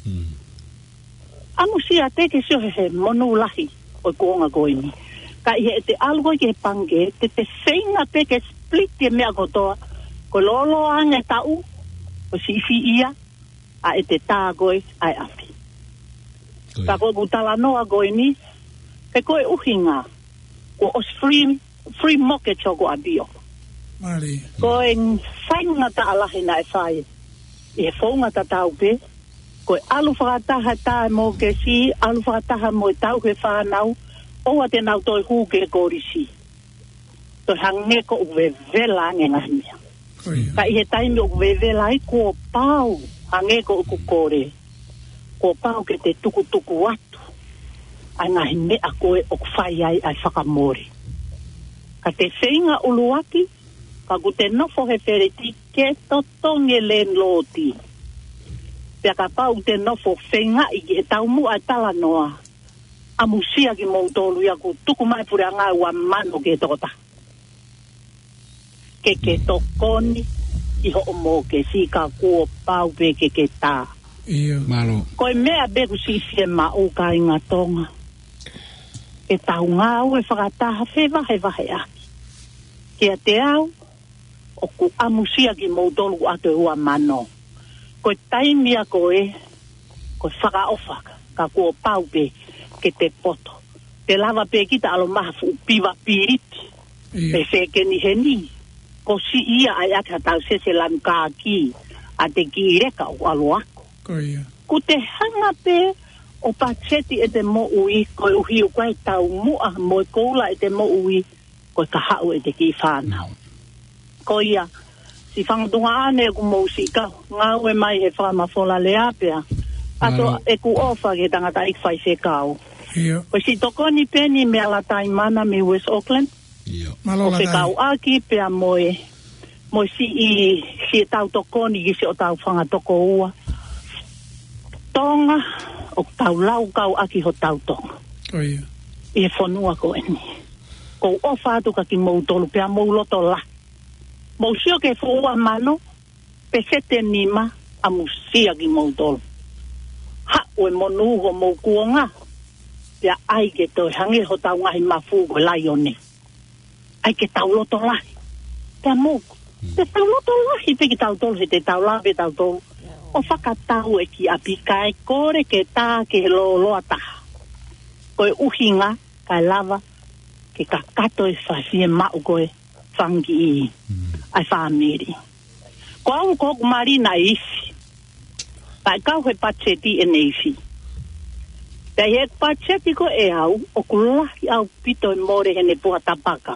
Amo sia te ke sio he monu lahi, o kuonga ko ini. Ka ihe te algo ke pange, te whenga pe ke split te mea kotoa, ko lolo anga tau, o sifi ia, a e te tāgoe ai api. Ka koe kutala noa koe ni, ke koe uhinga, ko os free market o ko abio. Koe whainga ta alahe na e whae, e whaunga ta tau pe, koe alu whakataha tae mo ke si, alu whakataha mo e tau he whanau, oa te nau toi hū ke korisi. Toi hange ko uwe vela nge ngahimia. Ka ihe taimi uwe vela i ko pau, hange ko uku kore, ko pau ke te tuku atu, ai ngahi mea koe o kwhai ai whakamore. Ka te whenga uluaki, ka ku te nofo he whereti ke totonge len loti. Pea ka pau te nofo whenga i ki he taumu ai tala noa, a musia ki moutolu ia ku tuku mai pure anga ua mano ke tokota. Ke tokoni, iho o mō ke si ka kua pau pe ke tā. Malo. Koe mea beku si fie mau ka inga tonga. E tau ngā au e whakataha wahe aki. Kia te au, o ku amusia ki mautolu atu ua mano. Koe taimia koe whakaofaka, ka kua pau pe ke te poto. Te lava pe kita alo maha fu piwa piriti. Pe wheke ni he ni. Ko si ia ai aka tau sese lam kāki a te ki reka o alo ako. Ku te hanga pe o pacheti e te mo ui ko uhi o kai tau mua mo koula e te mo ui ko ka hau e te ki whanau. Ko ia, si whangatunga ane ku mo si ka, ngau e mai he whamafola le apea, ato e ku ofa ke tangata ik whai se kau. Ko si tokoni peni me ala taimana me West Auckland, o se kau aki pea moe si i tau tokoni ki si o tau whangatoko ua. Tonga, o tau lau kau aki ho tau tonga. I e whanua ko eni. Ko ofa atu ka ki mou tolu, pea mou loto la. Mou sio ke fua mano, pe sete nima a musia ki mou tolu. Ha, ue monu ho mou kuonga, pea ai ke toi hangi ho tau ngahi mafu ko lai o ne. Ai ke tau loto la. Pea mou, te tau loto la, hi pe ki tau tolu, he te tau la, pe tau tolu. O whakatau e ki api kai kore ke tā ke lo loa taha. Koe uhinga, kai lava, ke ka kato e whawhie mau koe whangi i ai whamiri. Ko au koku marina isi, pai kau he pacheti e neisi. Pei he pacheti ko e au, o kulahi au pito e more he ne puha tapaka.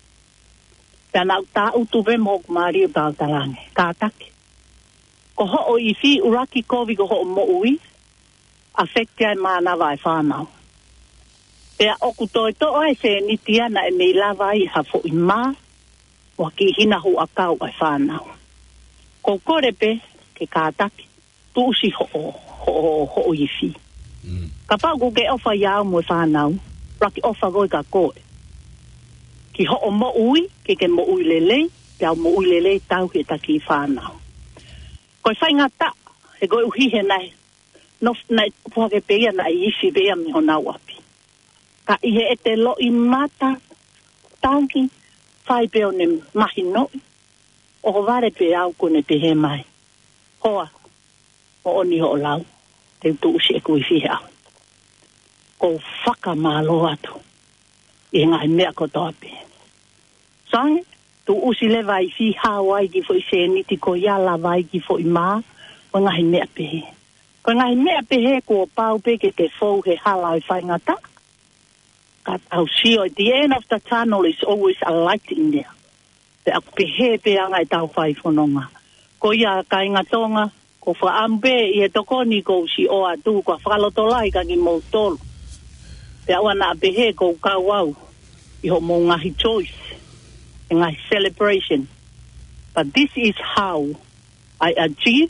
Pea nau tā utuwe moku mari o tau talange, kātake. Ko ho'o i fi uraki kovi ko ho'o mo ui, afekte ai mana vai whanau. Pea oku toi to ai se ni tiana e mei lava i hafo i mā, waki hina hu akau ai whanau. Ko korepe ke kātaki, tu usi ho'o i fi. Ka pau ku ke ofa iau mo whanau, raki ofa goi ka koe. Ki ho'o mo ui, ke mo ui lelei, pea mo ui lelei tau ke taki whanau. Koe whaingata, he koe uhihe nei, nof nei puhake pea nei isi pea mi honau api. Ka ihe e te lo i mata, tangi, whai peo ne mahi noi, o ho vare pe au kone pe he mai. Hoa, o oni ho lau, te utu usi e kui fihe au. Ko whakamalo atu, i ngai mea koto api. Sange, tu usi le vai fi Hawaii ki fo i se niti ko yala vai ki fo i maa, o ngahi mea pehe. Ko ngahi mea pehe ko pau pe ke te fau he hala i whaingata. Ka tau sio, at the end of the tunnel is always a light in there. Te aku pehe pe anga i tau whai whanonga. Ko ia ka inga tonga, ko whaambe i he tokoni ko si o atu, ko whakalotolai ka ki mou tolu. Te awana pehe ko kau au, i ho mou ngahi choice. My celebration. But this is how I achieve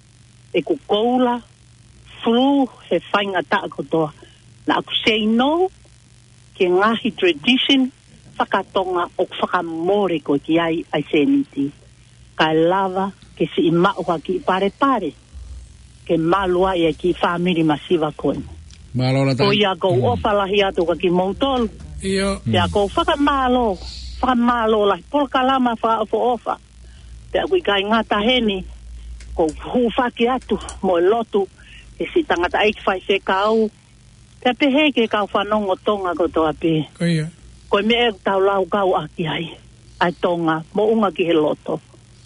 e kukoula through he whaingata kotoa. Na aku say no ke ngahi tradition whakatonga o whakamore ko ki ai seniti. Kai lava ke si imauha ki pare ke malua e ki whamiri masiva koe. Ko ia ko ofalahi atu ka ki mautolu. Ia ko whakamalo lai polkalama fo ofa. Te aku kai ngata heni ko hufaki atu mo lotu e si tangata eik fai se kau. Te pehe ke kau whanongo tonga ko toa pe. Ko me e tau lau kau aki ai tonga mo unga ki he loto.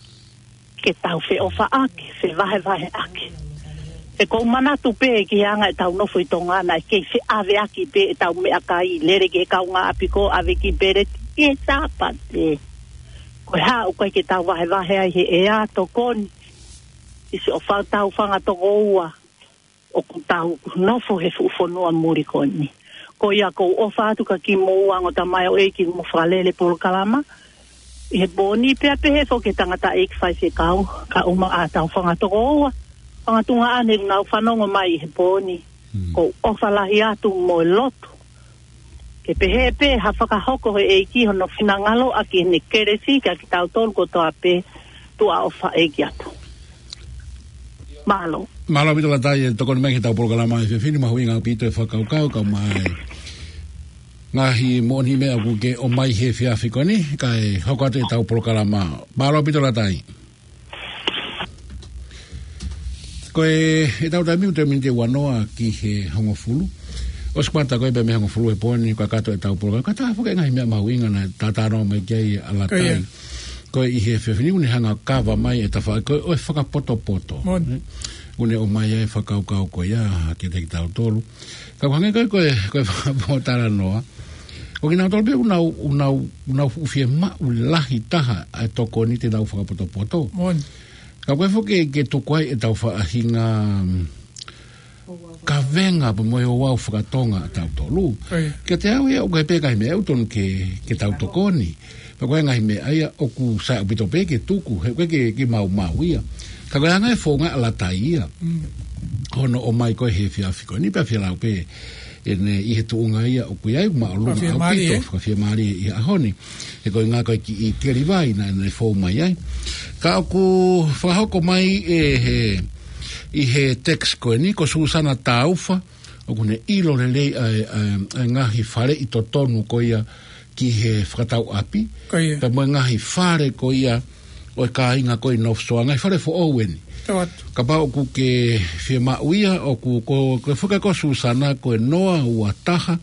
Ke tau fe ofa aki, fe vahe aki. E ko manatu pe ki anga e tau nofo i tonga na ke fe ave aki pe e tau mea kai lere ke kau ngā apiko ave ki pereti. E tāpate. Koe hau koe ke tau vahe ai he e ato koni. Isi o whau tau whangatoko ua. O ku tau nofo he fufonua muri koni. Ko ia ko o whātu ka ki mo uango ta mai o eiki mo whalele polo kalama. I he boni pea pehe fo ke tangata eiki whai se kau. Ka uma a tau whangatoko ua. Whangatunga ane ngau whanongo mai i he boni. Ko o whalahi atu mo lotu. Ke pehe pe ha whakahoko he eiki hono whinangalo a ki ne keresi ka ki tau tolu ko toa pe tua ofa eiki atu. Mahalo. Mahalo pito la tai e toko ni meki tau polkalama e whiwhini mahui ngā pito e whakaukau ka mai. Ngahi moni mea ku ke o mai he whiawhikoni ka e hoko atu e tau polkalama. Mahalo pito la tai. Ko e tau tai miu te minte wanoa ki he hongofulu. O skwanta koe pe me hango fulu e poni ka kato e tau polo ka ta foke ngai me mahuinga na tatano me kei ala tai ko i he fefini uni hanga kava mai e ta fa ko o faka poto une o mai e whakaukau ko ia ke te kitau tolu ka wange koe whaotara noa o ki nau tolu pe unau ufie mau lahi taha e toko ni te nau whakapoto ka koe whoke ke tokoai e tau whaahinga ka venga po moe o wau whakatonga tau tolu ke te au ia o kai peka me au tonu ke tau tokoni pa koe ngai me aia o ku sa upito pe ke tuku he koe ke mau ia ka koe anga e whonga ala tai ia hono o mai koe he whiawhiko ni pa whialau pe e ne i he tuunga ia o kui ai ma o lunga au pito ka whia maari i ahoni e koe ngā koe ki i teri vai na e whou mai ai ka o ku whahoko mai i he text koe ni ko Susana Taufa o kune ilo le lei a ngahi whare i to tonu ko ia ki he whakatau api pa mo ngahi whare ko ia o e ka inga koe nofsoa ngai whare fo oweni ka pa o ku ke whia mauia o ku ko whuka ko Susana ko e noa ua taha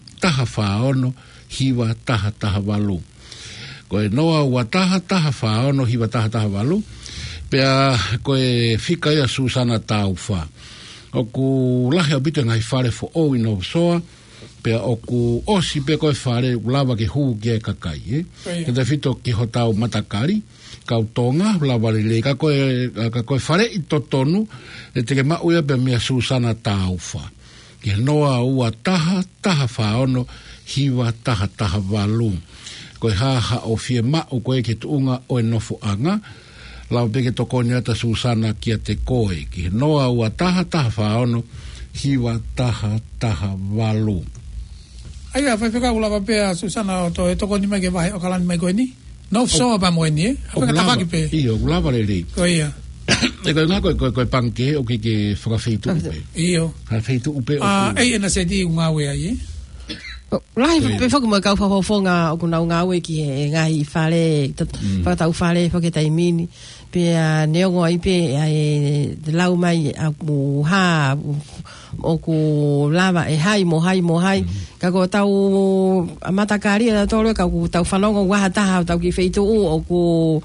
whaono hiwa taha walu ko e noa ua taha whaono hiwa taha walu pea koe whika ia Susana Taufa o ku lahe o bito ngai whare fo o ino soa pea o ku osi pe koe whare lava ke huu ki e kakai ke te whito ki ho tau matakari kau tonga lava le ka koe whare i totonu e te ke mauia pe mea Susana Taufa ki noa ua taha whaono hiwa taha walu koe haha o fie mau koe ke tuunga o e nofu anga lau peke tokoni ata Susana kia te koe ki noa ua taha whaono hiwa taha walu ai a whaiwhika ula wapea Susana o to e tokoni mai ke wahe o kalani mai koe ni no soa pa moe ni whaka tawaki pe iyo ulava le rei koe ia e koe ngā koe panke o ke whakawheitu upe iyo whakawheitu upe ei ena se di unga ue ai Lai pe whaka mo kau whawhonga o kuna unga ue ki he ngahi whare whakatau whare whaketai mini pe neongo ai pe te lau mai a ku ha o ku lava e hai mo hai ka ko tau matakari na tolo ka ku tau whanongo waha taha tau ki wheitu o ku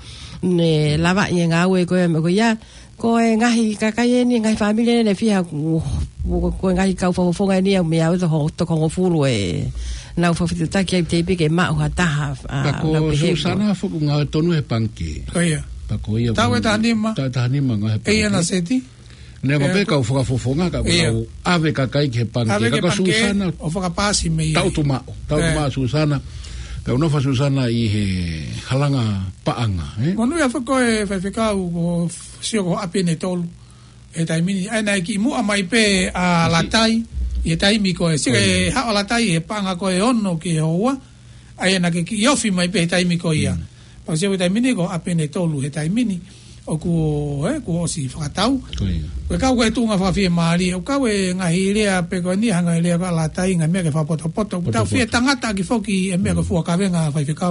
ne lava i ngā ue ko ia ko e ngahi kakai ni ngahi familia ne fia ko ngahi kau whawhonga ni me au to kongo fulu e nau whawhitu taki ai te pike mau ha taha ko Susana whaku ngā tonu he panke ko ia tau e tahanima ngā he panke ei ana seti ne ko pe kau whakawhonga ka kau ave kakai ke he panke ka Susana o whakapasi me tau tu mao Susana pe unofa Susana i he halanga paanga monu ia whako e whaiwhikau o sio ko apene tolu e taimini aina ki mua mai pe a latai i taimi ko e sio e hao latai e paanga ko e ono ki hoa aina ke ki ofi mai pe taimi ko ia pa sio e taimini ko apene tolu e taimini o ku osi whakatau ko kau e tunga whawhia maari o kau e ngahi lea pe ko ni hanga lea ko latai nga mea ke whapoto tau whia tangata ki whoki e mea ko fuakawenga whaiwhikau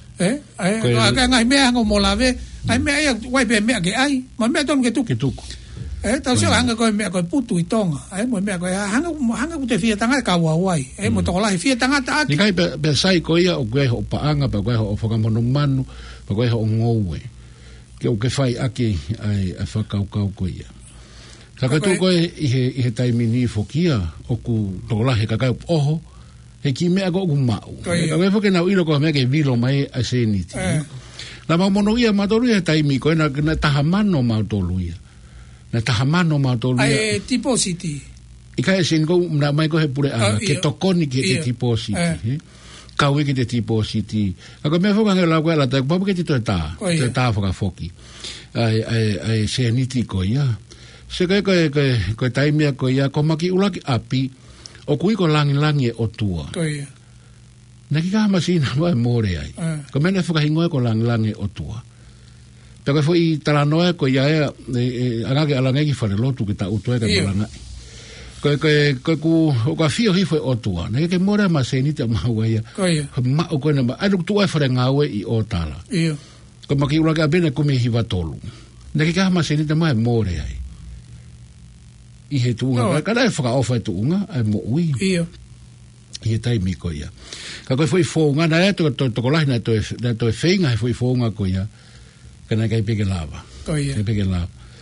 ngahi mea hanga molawe ai mea ia wai pe mea ke ai ma mea tonu ke tuku tau sio hanga ko mea ko putu i tonga mo mea ko hanga ku te whia tangata ka wai mo toko lahi whia tangata ati ni kai pe sai ko ia o koe ho paanga pa koe ho whakamono manu pa koe ho ngoue ke o ke whai ake ai a whakaukau ko ia. Ka tu koe i he taimini whokia o ku tokolahe kakau oho he ki mea ko ku mau. Ka koe whoke nau ilo ko mea ke vilo mai a seniti. Na mau mono ia matolu ia taimi koe na taha mano matolu ia. Na taha mano matolu ia. Ai tipo siti. I kai sen ko na mai ko he pure ana ke tokoni ke te tipo siti. Kau ke te tipo siti. Ako me foka ngela ko la ta pa ke te ta foka foki. Ai seniti ko ia. Se ko taimia ko ia ko maki ulaki api o kui ko langi o tua. Ko ia. Na ki ka masina mai more ai. Ko mena foka hingo ko langi o tua. Pero foi talanoe ko ia aga ke alanga ki fare lotu ke ta utoe ka langa. Ko o ka fio hi foi otua ne ke mora ma senita ma waia ma o ko na ai tu ai fare ngawe i otala ko ma ki ula ka bene ko me hi vatolu ne ke ka ma senita ma more ai i he tu nga ka dai faka ofa tu nga ai mo ui i tai mi ko ia ka ko foi fo nga na to ko la na to feinga foi fo nga ko ia kana kai peke lava ko ia peke lava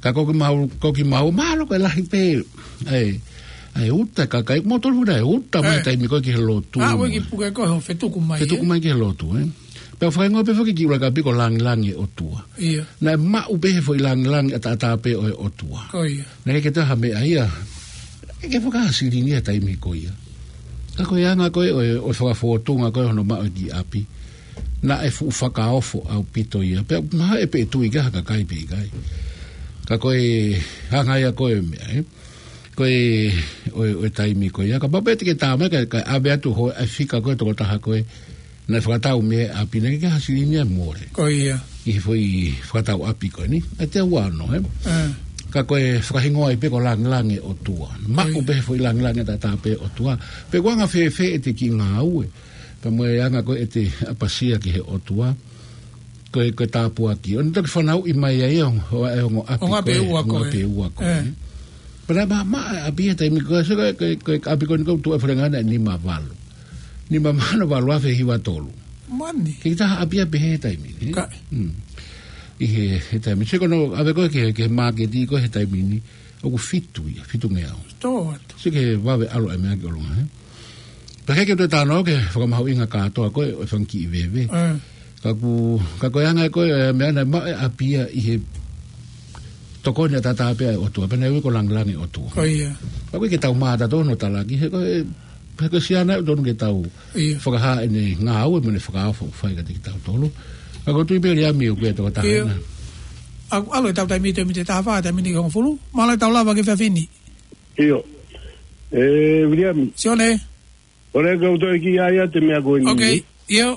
ka ko ki mau malo ko la pe ai uta ka kai mo tolu dai uta mai tai mi ko ki lotu we ki puke ko fetu kumai ki lotu pe fa ngo pe fo ki la ka pe ko lang o tua na ma u pe fo lang ata pe o tua ko ia na ke ta ha me ia ke fo ka sili ni tai mi ko ia ka ko ia nga ko o fa foto nga ko no ma ki api na e fu fa ka ofo au pito ia pe ma e pe tu i ka kai pe kai ka koe hanga ia koe mea koe o taimi koe ia ka papete ke tāme ka abe atu ho e fika koe toko taha koe na whakatau mea api na ke hasiri mea more koe ia i foi whakatau api koe ni e te wano ka koe whakahingoa i peko langi o tua ma upe foi langi ta tape o tua pe wanga fe e te ki ngā ue ka moe anga koe e te apasia ki he o tua koe tāpua ki. Ona taki whanau i mai ai o ngo api koe. O ngā pe ua koe. Pera ma api e taimi koe. Koe api koe niko tu e wharengana ni ma valo. Ni ma mano valo afe hiwa tolu. Mani. Ki taha api api he taimi. Kai. I he taimi. Se kono ave koe ke marketi koe he taimi ni. Oku fitu ia. Fitu ngea o. Tōat. Se ke wawe alo e mea ki olunga. Pera ke tue tāno ke whakamahau inga kātoa koe o whanki i vewe. Ka koe anga koe mea na ma apia i he toko ni a tata apia o tua pena ui ko langlangi o tua koe ia ka koe ke tau maata tono talaki he koe siana u tono ke tau whakaha ene ngā au e mene whakaafo whai ka te ki tau tolo ka koe tui peri ami u koe toko tahana alo e tau tai mite taha whaa tai mini kong fulu mala e tau lava ke whiawhini iyo William sione ore kau toi ki aia te mea koe ni ok iyo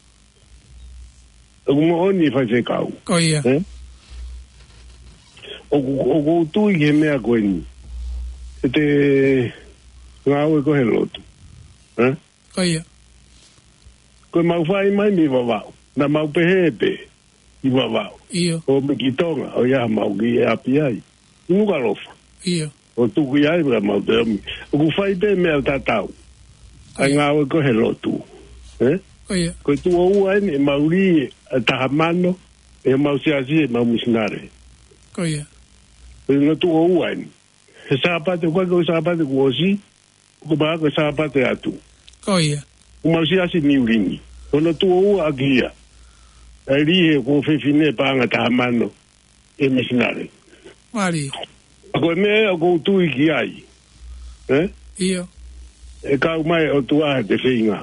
o mo oni fa se kau ko ia o tu i me a ko ni te ngau ko helotu ko ia ko mau fai mai mi va na mau pehepe i va ia o me kitonga o ya mau ki api ai nu ka lofa ia o tu ki ai ba mau te o fai te me a tatau ai ngau ko helotu Oia. Ko tu o ai mauri tahamano e mau siasi e mau misnare. Ko ia. Ko no tu o ai. Se sapate ko sapate ko si ko ba ko sapate atu. Ko ia. O mau siasi ni uringi. Ko no tu o agia. Ari e ko fefine pa nga tahamano e misnare. Mari. Ko me ko tu i ai. Ia. E ka mai o tu a te finga.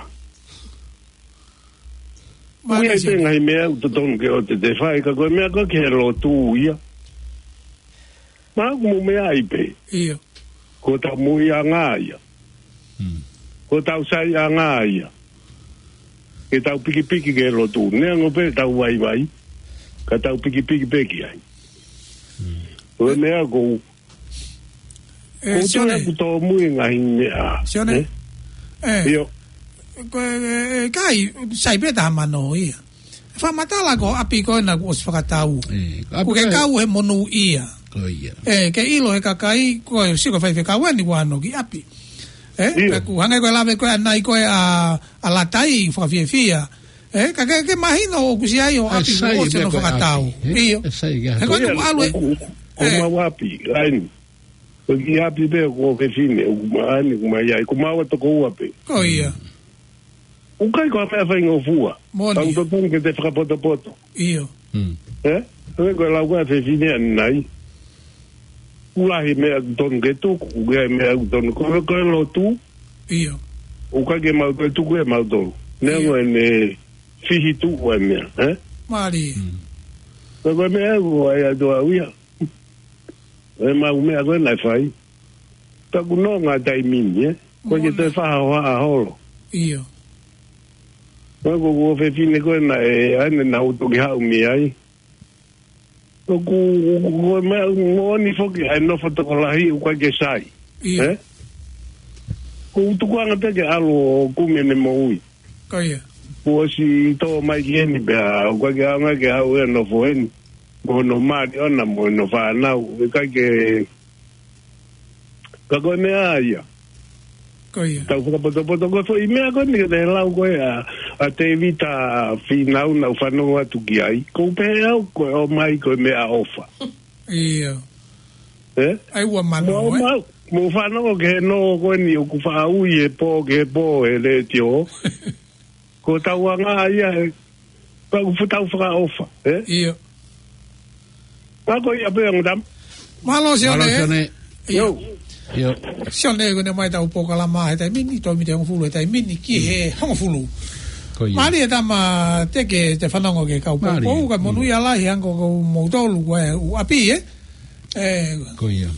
Ia te ngai mea uta tonu ke o te whai ka koe mea ka ke lo tu ia. Maa kumu mea ipe. Ia. Ko tau mui a ngā ia. Ko tau sai a ngā ia. Ke tau piki ke lo tu. Nea ngope tau vai. Ka tau piki peki ai. Koe mea ko. Ko tau ku tau mui ngai mea. Sione. Iyo. Kai sai beta mano ia fa matala ko api ko na os whakatau ko ke kau he monu ia ke ilo he kakai ko siko fai ka wani wano ki api ku hanga ko lave ko nai ko a latai fa fia ka ke mahino ku si ai o api ko se no whakatau iyo ko no alu ko ma api ai ko ki api be ko ke fine ko mai ai ko ma to ko api ko ia o kai ko fa ngo fua tau to pun ke te poto iyo ko la ko fe fine nai ula hi me don ke tu ku ge me don ko lo tu iyo o kai ke ma tu ku ma do ne ngo ne fihi tu o me mari ko me go ai do ia ma me go na fai ta ku no nga dai min ko ke te fa ha holo iyo ko fe fine ko na ane na auto ki hau mi ai ko me mo ni foki ai no foto ko la hi ko ke sai ko tu ko anga te ke alo ku me ne mo ui ko ia ko si to mai ki ni ba ko ke anga ke hau no fo en ko no ma ona mo no fa na ka ke ka ko me ai tau whakapoto ko i mea ko ni te lau koe a te evita finau na whanau atu ki ai ko pe au ko o mai ko mea ofa iyo ai ua mano mo fa no ke no ko ni ku fa u ye po ke po le tio ko ta wa nga ia pa ku futa fa ofa iyo pa ko ia pe ngam malo sione yo sione ko ne mai ta po kala ma ta mini to mi te ngfulu ta mini ki he ngfulu mali eta ma te ke te fanongo ke ka po ka monu ya la hi ango ko mo to lu u api ko ia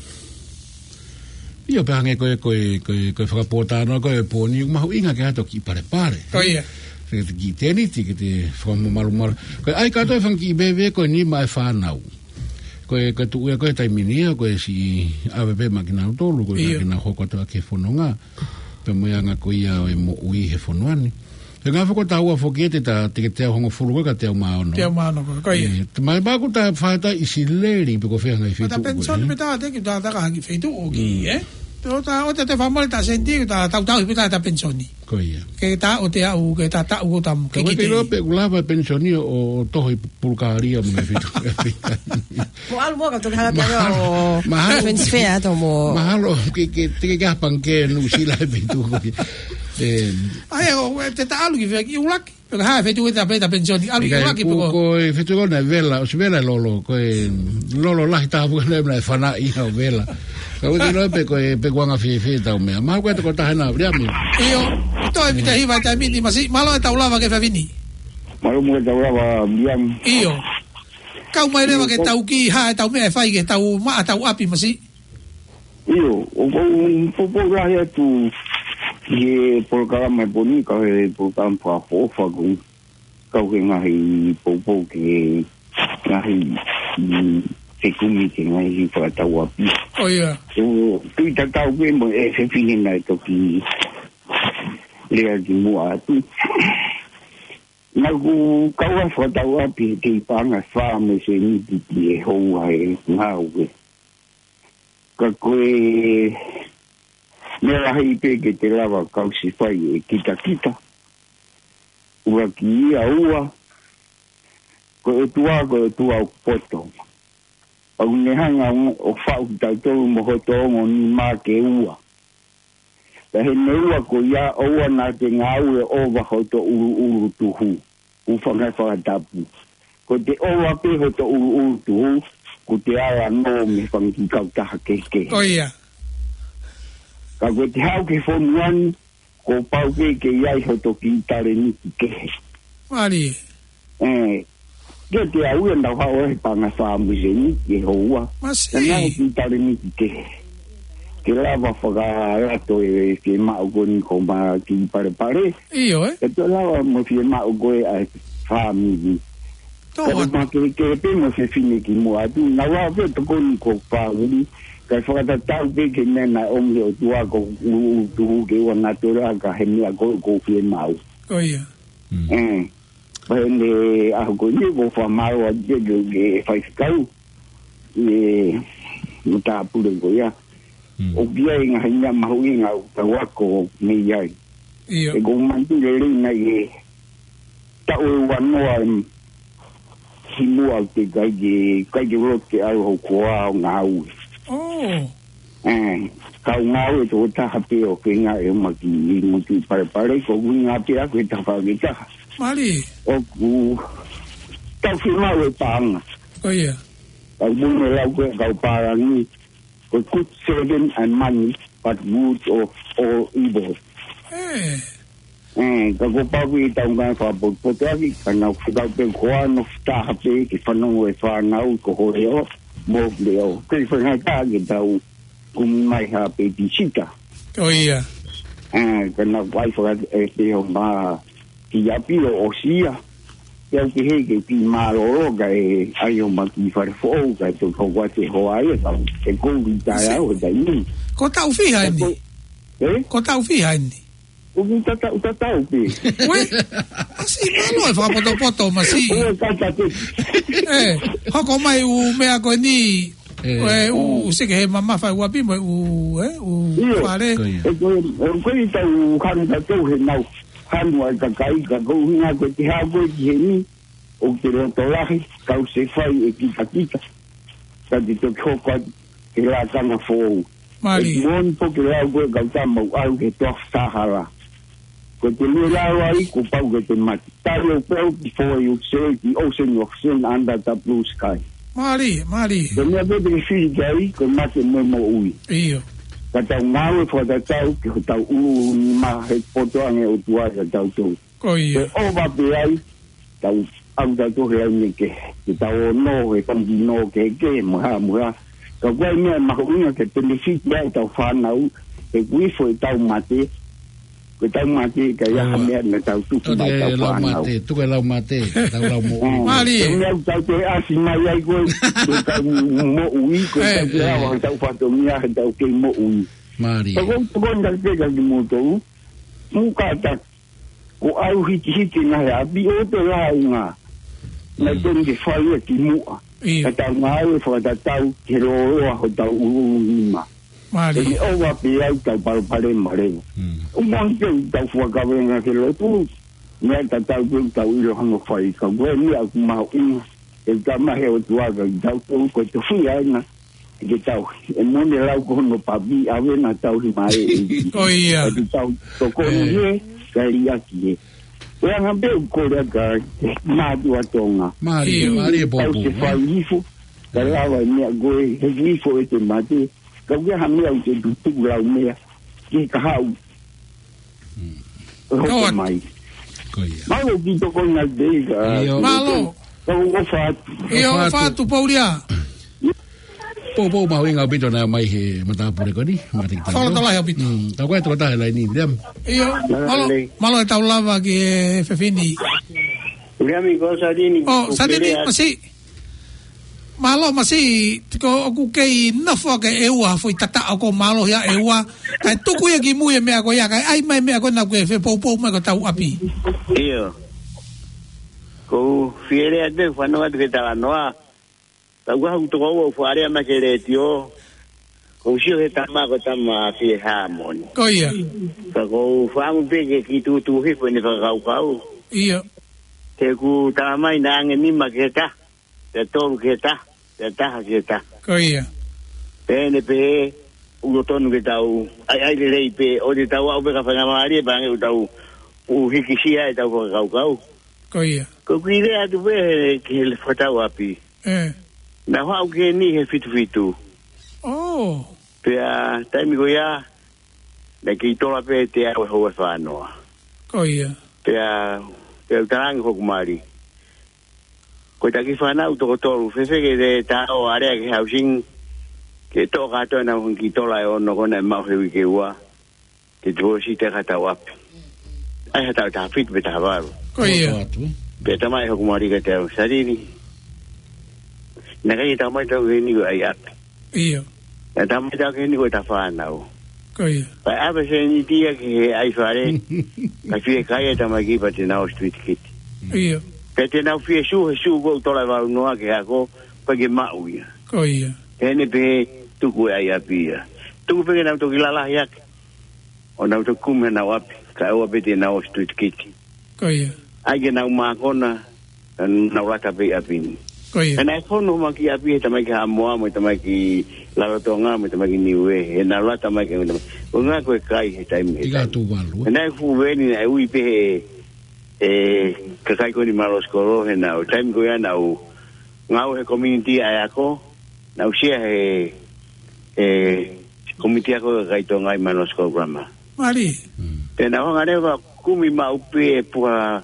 io penge ko fa portano ko poni ma inga ke ato ki pare ko ia ki teni ti ke te fa mal ko ai ka to fa ki bebe ko ni mai fa nau ko tu ko tai minia ko si ave makina to lu ko na ho ko to ke fononga pe mo yanga ko ia mo ui he fonoani te nga foko taua fokete ta te te hongo fulu ka te maono ko ia mai ba ko ta fa ta isileri pe ko fe nga fitu ta pension pe ta te ki ta ka ki fitu o ki to ta o te fa mal ta senti ta pe ta pensioni ko ia ke ta o te au ke ta u ta ke ki te pe lava pensioni o to pulkaria mo fitu mo al mo ka to ka o transfer to mo mahalo ke te ka panke no sila fitu ko ai o te ta alu ki ulaki pero ha fetu ta peta pensioni alu ulaki ko fetu ko na vela o vela lolo ko lolo la ta bu na fana i o vela ko te no pe ko pe kwanga fi ta me ma ko to ta na bria mi io to mi te hiva ta mi masi malo ta ulava ke fa vini malo mo ta ulava biam io ka mai reva ke ta uki ha ta me fa ke ta ma ta api masi io o po ra ya tu ye por cada me boni ka he por tan pa fofa ku ka ke ngai po ke ngai se kumi ke ngai fa ta wa pi ia o tu ta ta we mo e se fini na to ki le ki mo a tu na ku ka wa fa ta wa pi ki pa nga fa me se ni ti ho ai nga we ka ko Mera hipe ke te lava kausi whai e kita. Ua ki ia ua. Ko e tua o poto. Au nehanga o whau tautou mohoto ongo ni mā ke ua. Ta he ne ua ko ia oua nā te ngā ue ova hoto uru tuhu. Uwhangai whakatapu. Ko te oua pe hoto uru tuhu. Ko te ara no me whangi kautaha keke. Ko ia. Ka koe te hau ke whonuan, ko pau ke iai hoto ki tare ni ki kehe. Mari. Ke te au e ndau hao e panga whaamu se ni ki hoa. Masi. Ka nai ki tare ni ki kehe. Ke lava whakarato e ke mao koni ko ma ki pare. Iyo Ke te lava mo fie mao koe a whaamu ni. Ka ma ke pe mo se fine ki mo atu. Na wā pe to koni ko whaamu kai whakata tau pe ke nena omle o tua ko utuhu ke ua natura ka hemia ko fie mau. Ko ia. Pahene aho ko ni ko whamau a jego ke whaifkau e muta apure ko ia. O kia inga hinga mahu inga ka wako me iai. Iyo. E ko mantu le reina e tau e wanoa himua te kai ke roke au ho koa o ngā ue. Kau ngau e tō taha pe o ke ngā e maki i mutu pare ko kui ngā pe ako e taha ke taha. Mari. O ku tau ki mau e pāanga. Ko ia. Kau mune lau koe kau pārangi ko good saving and money but good or evil. Ka ko pau i tau ngai whapotoaki ka nau whikau pe koa no taha pe ki whanongo e whanau ko hore o. Mo leo kai whangai tāge tau kumai ha pe tisita. O ia. Kana wai whakat e te o mā ki api o sia. Iau ki heke ki mā roro ka e ai o ma ki wharefo ka e tō kua te hoa e tau. E kōwi tai au e tai ni. Ko tau whiha ni? Ko tau whiha ni? Uki tatau pe. Ue? Asi malo e whakapoto masi. Ue kata te. Hoko mai u mea koe ni u seke he mamawhai uapi mo u whare. Koe tau hanu tatau he nau hanu ai kakai ka kou hinga koe te hao koe ki he ni o te roto lahi kau se whai e kita. Ka te to koko ke la tanga fo Mali mon po ke la go ga ta mo au ke to sahara ko te la ai ko pa go te mat ta lo po before you say the ocean of sin under the blue sky Mali the never be free gay ko mat mo ui iyo kata ngawe fo da tau ke tau u ma he poto ane o tua da tau tu ko iyo o ba be ai tau ang da to he ni ke tau no e kan no ke muha ka gwa me ma ko ni ke te fi ya tau fa na u e wi fo tau mate ko tau mate ka ya me na tau tu ba tau fa na tu ke lau mate tau lau mo Mali me tau te asi mai ai ko tau mo ui ko tau fa to mia tau ke mo ui Mali ko ndal te ga di mo to mu ka ta ko au hiti na ya bi o to la nga na don ke fa ye ti mu kata ngawe fo da tau ke ro ho tau ma Mali o wa pe ai tau pare mare o mon ke tau fo ka venga ke lo tu me ta tau tau ilo hango fai ka we ni a ma u e ta ma he o tua ga tau ko to fi ai na ke tau e mon de la ko no pa bi a ve na tau ri mai ko iya tau to ko ni ka ri aki Wea ngabe ukore ka na dua tonga. Mari bobo. Au se fa ifu. Ka lawa ni goe he ifu e te mate. Ka wea hame au te dutu lau mea. Ki ka hau. Hoka mai. Koia. Malo ki toko na deiga. Malo. Ka uko fatu. Iyo fatu paulia Po mau inga bito na mai he matapure ko ni mating tang. Fala tala ya bito. Ta ko to ta lai ni dem. Iyo malo tau lava ki fefini. Uriami ko sadini. Oh sadini masih ko ku kei na fo ke ewa foi tata ko malo ya ewa kai tuku ya ki mu ye me ko ya kai ai mai me ko na ku fe po me ko tau api. Iyo. Ko fiere ade fano ade tala noa. Tagua un togo fo área ma que le dio con si he tama ko tama fi hamon ko ia ko fa un pe que tu he fo ni ka kau ia te ku tama ina ngi ma que ta te to que ta ko ia pe u ton que tau ai le pe o de tau o ka fa ngari ba ngi tau u hikisia tau kau ko ia ko ile atu pe que le fata wapi na hoa ke ni he fitu oh pea taimi ko ya na ki tola pe te au ho fa no ko ia pea tarang ko kumari ko ta ki fa na to to fe ke de ta o area ke housing ke to ga to na un ki tola o no kona ma he ke wa ke do si te ga ta wa ai ha ta fit be ta ba ko ia pe ta mai ko kumari ke te sadini na kai ta mai tau ni go ai ap iyo na ta mai tau ni go ta fa na o ko ia pa ave se ni dia ke ai fare ka fie kai ta mai ki pa te na street kit iyo pe te na fie su go to la va no ke ako pa ke ma u ya ko ia ene pe tu go ai ap ya tu pe na to ki la ya o na to kume na wa ka o pe te na street kit ko ia ai ke na ma kona na wa ta pe apini ko ia na fono ma ki api ta mai ka mo ta mai ki la tonga ta mai ki niwe na la ta mai ki o nga ko kai he time Iga tu walu na fu veni na ui pe ka kai ko ni malos ko na o time ko ya na o nga o he community ai ako na o sia he community ako kai tonga i malos ko grama mari te na nga neva kumi ma upe pua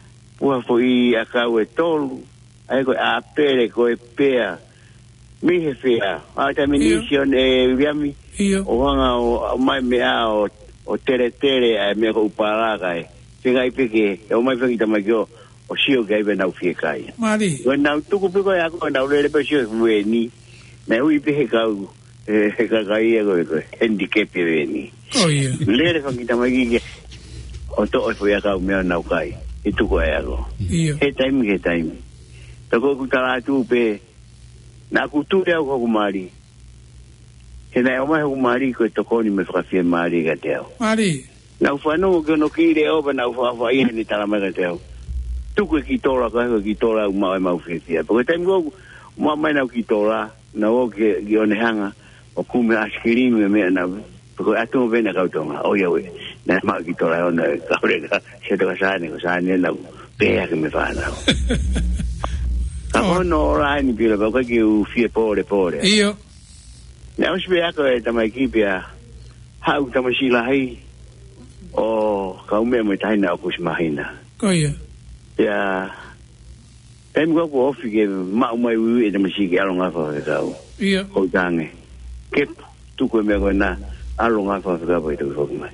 foi akau e tolu ai ko a pere ko e pea mi he fea a ta mission e viami o hanga o mai me a o tere a me ko para kai singa i peke o mai fengi tama kio o sio gai be na fie kai mari ko na tu ko ko ya ko na le pe sio veni na ui pe ka ka kai e ko handicap veni ko ia le fengi tama ki o to o foi ka me na kai e tu ko ya ko e time tako kutala tu pe na kuture au kumari hena o mai kumari ko toko ni me frafie mari ga teo mari na ufano ko no kire o na ufa ai ni tala mai ga teo tu ko ki tola ma fisia porque tengo mo mai na ki tola na o ke gi one hanga o kume askiri me na ko atu vena ka tonga o ya we na ma ki to la ona ka brega se to sa ni na pe que me fa na no ra ni pila ko ki u fie pore io na o spia ko ta mai ki pia ha u ta mai la hai o ka me tai na ko smahina ko ia ya tem go ko fi ke ma mai u e ta mai ki alonga fa ka io o tange ke tu ko me ko na alonga fa ka ba tu ko mai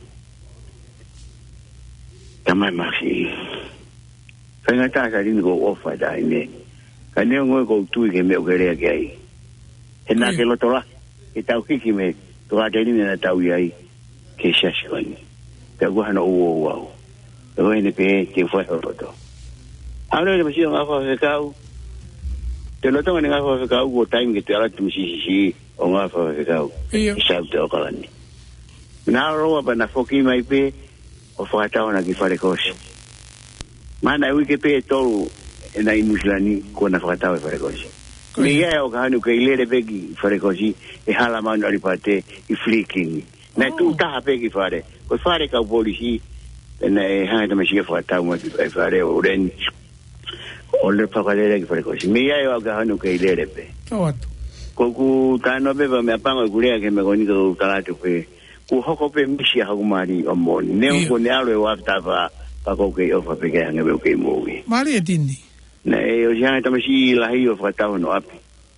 tamai ma si fenga ta ka rin go ofa da ine ka ne ngo ko tu ke me o ke re ke ai e na ke lo tola e tau ki me to ga teni na tau ai ke shashwani ta go hana o o o ne pe ke fo ho to ahora le machio nga fa ka te lo tonga nga fa ka go time ke te ala tu si o nga fa ka io sa to ka ni na ro ba na foki mai pe o fa ta ona ki fa le kosi mana ui ke pe tolu na imuslani ko na fa ta fa le kosi mi ya o ka nu ke ile pe ki fa le kosi e hala mano ri pate i flicking na tu ta pe ki fa le ko fa le ka polisi na e ha ta me si fa ta mo ki fa le o ren o le pa ka le ki fa le kosi mi ya o ka nu ke ile pe ko ku ta no be ba me apango ku le ke me ko ni ko ta tu pe ku hoko pe misi ha ku mari o mo ne ko ne alo wa ta va pa ko ke o fa pe ke nga be ke mo wi mari e tini ne o ja ta masi la hi o fa ta no api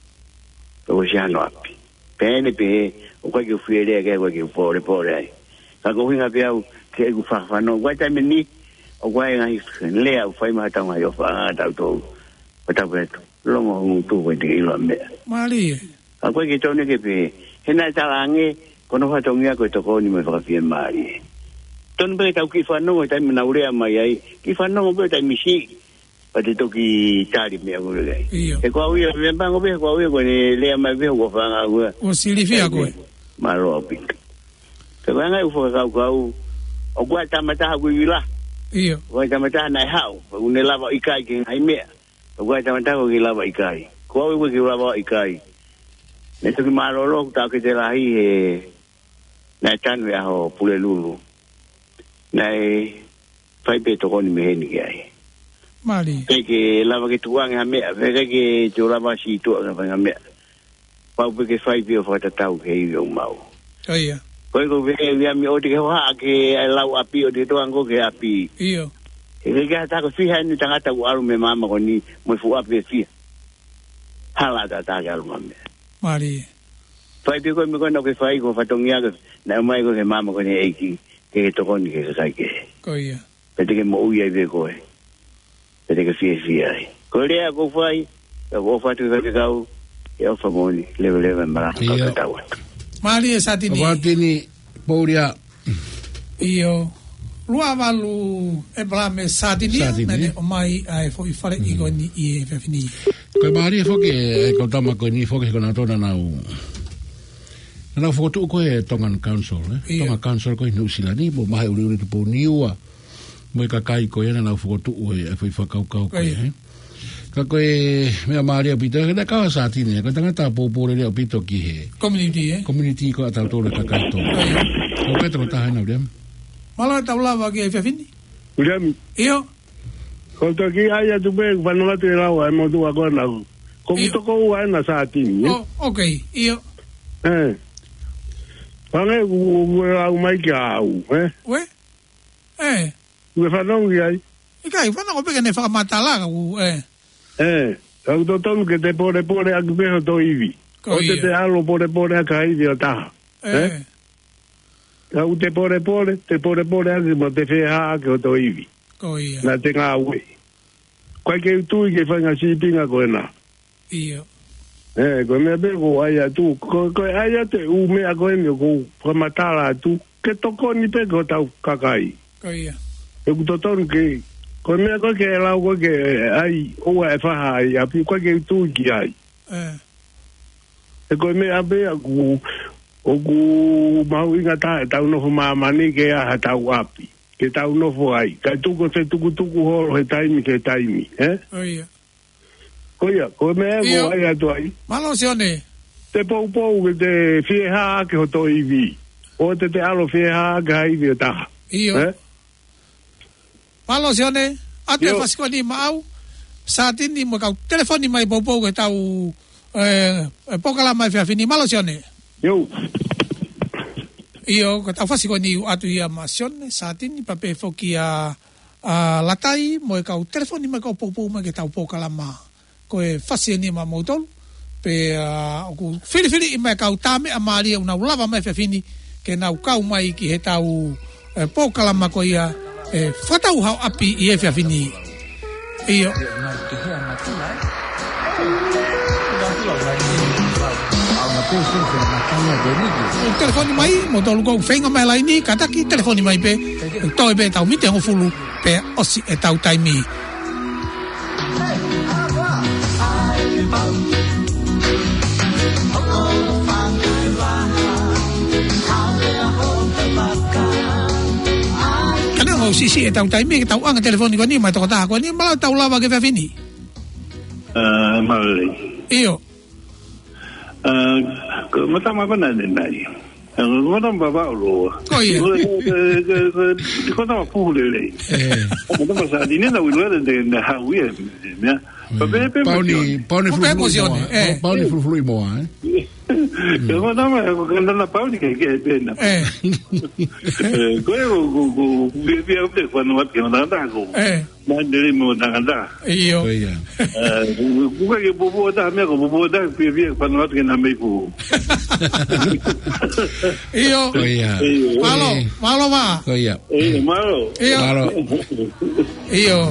o ja no api pene pe o ko ke fu ele ke ko ke pore ai ka ko hinga pe au ke ku fa no wa ta me ni o wa nga hi le au fa ma ta nga yo fa ta to ta pe lo mo tu ko te lo me mari a ko ke to ne ke pe hena ta lange kono fa tongia ko to ko ni me fa fie mari ton be ta ki fa no ta me na ure mai ai ki fa no be ta mi si pa te to ki tari me ko le e ko wi me ba ngo be ko wi ko ni le mai be ko fa nga o si li fia ko ma ro pi te ba nga u fo ka ko o gwa ta mata ha wi la io wa ta mata na ha u ne lava ikai ki ai me o gwa ta mata ko ki lava ikai ko wi ko ki lava ikai ne to ki ma ro ta ke te la hi e na tanu ya ho pule lulu na fai pe to ni me ni ai mari ke lava ke tuang ha me ve ke to lava si to nga me pa pe ke fai pe fo ta tau ke i o mau ia ko ve ya mi o te ha ke lau api o te to ango ke api io e ke ta ko fi ha ni tanga ta ku alu me mama ko ni mo fu api fi hala ta ga alu me mari fai pe ko me ko no ke fai ko fatongia na mai ko ke mama ko ni eiki ke to ko ni ke sai ke ko ia pe te ke mo uia ve ko e pe te ke fi ai ko le ko fai ko fa tu ke kau e o fa moni le mara ka ta wa mari e satini wa tini pouria io lua valu e blame satini ne o mai ai fo i fare i ko ni e fe fini ko mari fo ke ko tama ko ni fo ke ko na tona na u na foto ko e tongan council tonga council ko New Zealand ni mo mai uri tu po niua mo ka kai ko ena na foto e foi fa kau ko ka ko e me mari pito na ka sa tini ko tanga ta po po le pito ki he community ko ata to ka ka to ko petro ta na dem malo ta lava ke fe fini William io ko to ki aya tu be vanova te la wa mo tu agora ko to ko wa na sa tini okay io Pane u mai ka u, we? U fa no ai. Kai, fa no pe ne fa matala u, au to ton ke te pore a be to ivi. O te alo pore a kai di ta. Au te pore a mo te fe ha ke to ivi. Ko ia. Na te nga u. Kwai ke tu ke fa nga si pinga ko na. Ia. Ko me be ko ai tu ko ai te u me a ko me ko matala tu ke to ko ni pe ko ta kakai ko ia e ku to ton ke ko me ko ke la ko ke ai o e fa ai a pi ko ke tu ki ai ko me a be ku o ku mau inga ta no ma mani ke a ta wapi ke ta no fo ai ka tu ko se tu ho he taimi ke taimi o ia Oia, ko me ko ai atu ai. Malo sione. te pou ke te whieha ke hoto iwi. O te alo whieha ke haiwi o taha. Iyo. Malo sione, atu e fasiko ni maau, sa tini mo kau telefoni mai pou ke tau pokala mai whiawhini. Malo sione. Yo. Iyo, ka tau fasiko ni atu ia ma sione, sa tini pape foki a latai, mo kau telefoni mai kau pou mai ke tau pokala ma. Ko e fasi ni ma mautolu. Pe oku fili mai kau tame a maria una lava mai whiawhini ke nau kau mai ki he tau pokala ma ko ia whatau hau api i e whiawhini. Iyo. Telefoni mai, mo tolu kou whenga mai laini, kataki telefoni mai pe, toi pe tau mite ho fulu, pe osi e tau taimi. Kanang o sisi e tau taimi, ke tau anga telefoni ko ni, mai toko taha ko ni, malau tau lava ke whiawhini. Malai. Iyo. Matama ko na nai. Ko na baba lo. Ko ia. Ko na pu le le. Ko na sa dine na wilo de hawi ya. Pauni fulu mo Ko na ma ko na pauni ke pena. Ko vi up de quando wat ke na da ko. Mandele mo na. Iyo. Buka ke bobo da me ko bobo da vi quando wat ke na me pu. Iyo. Malo ma. Iya. Malo. Iyo.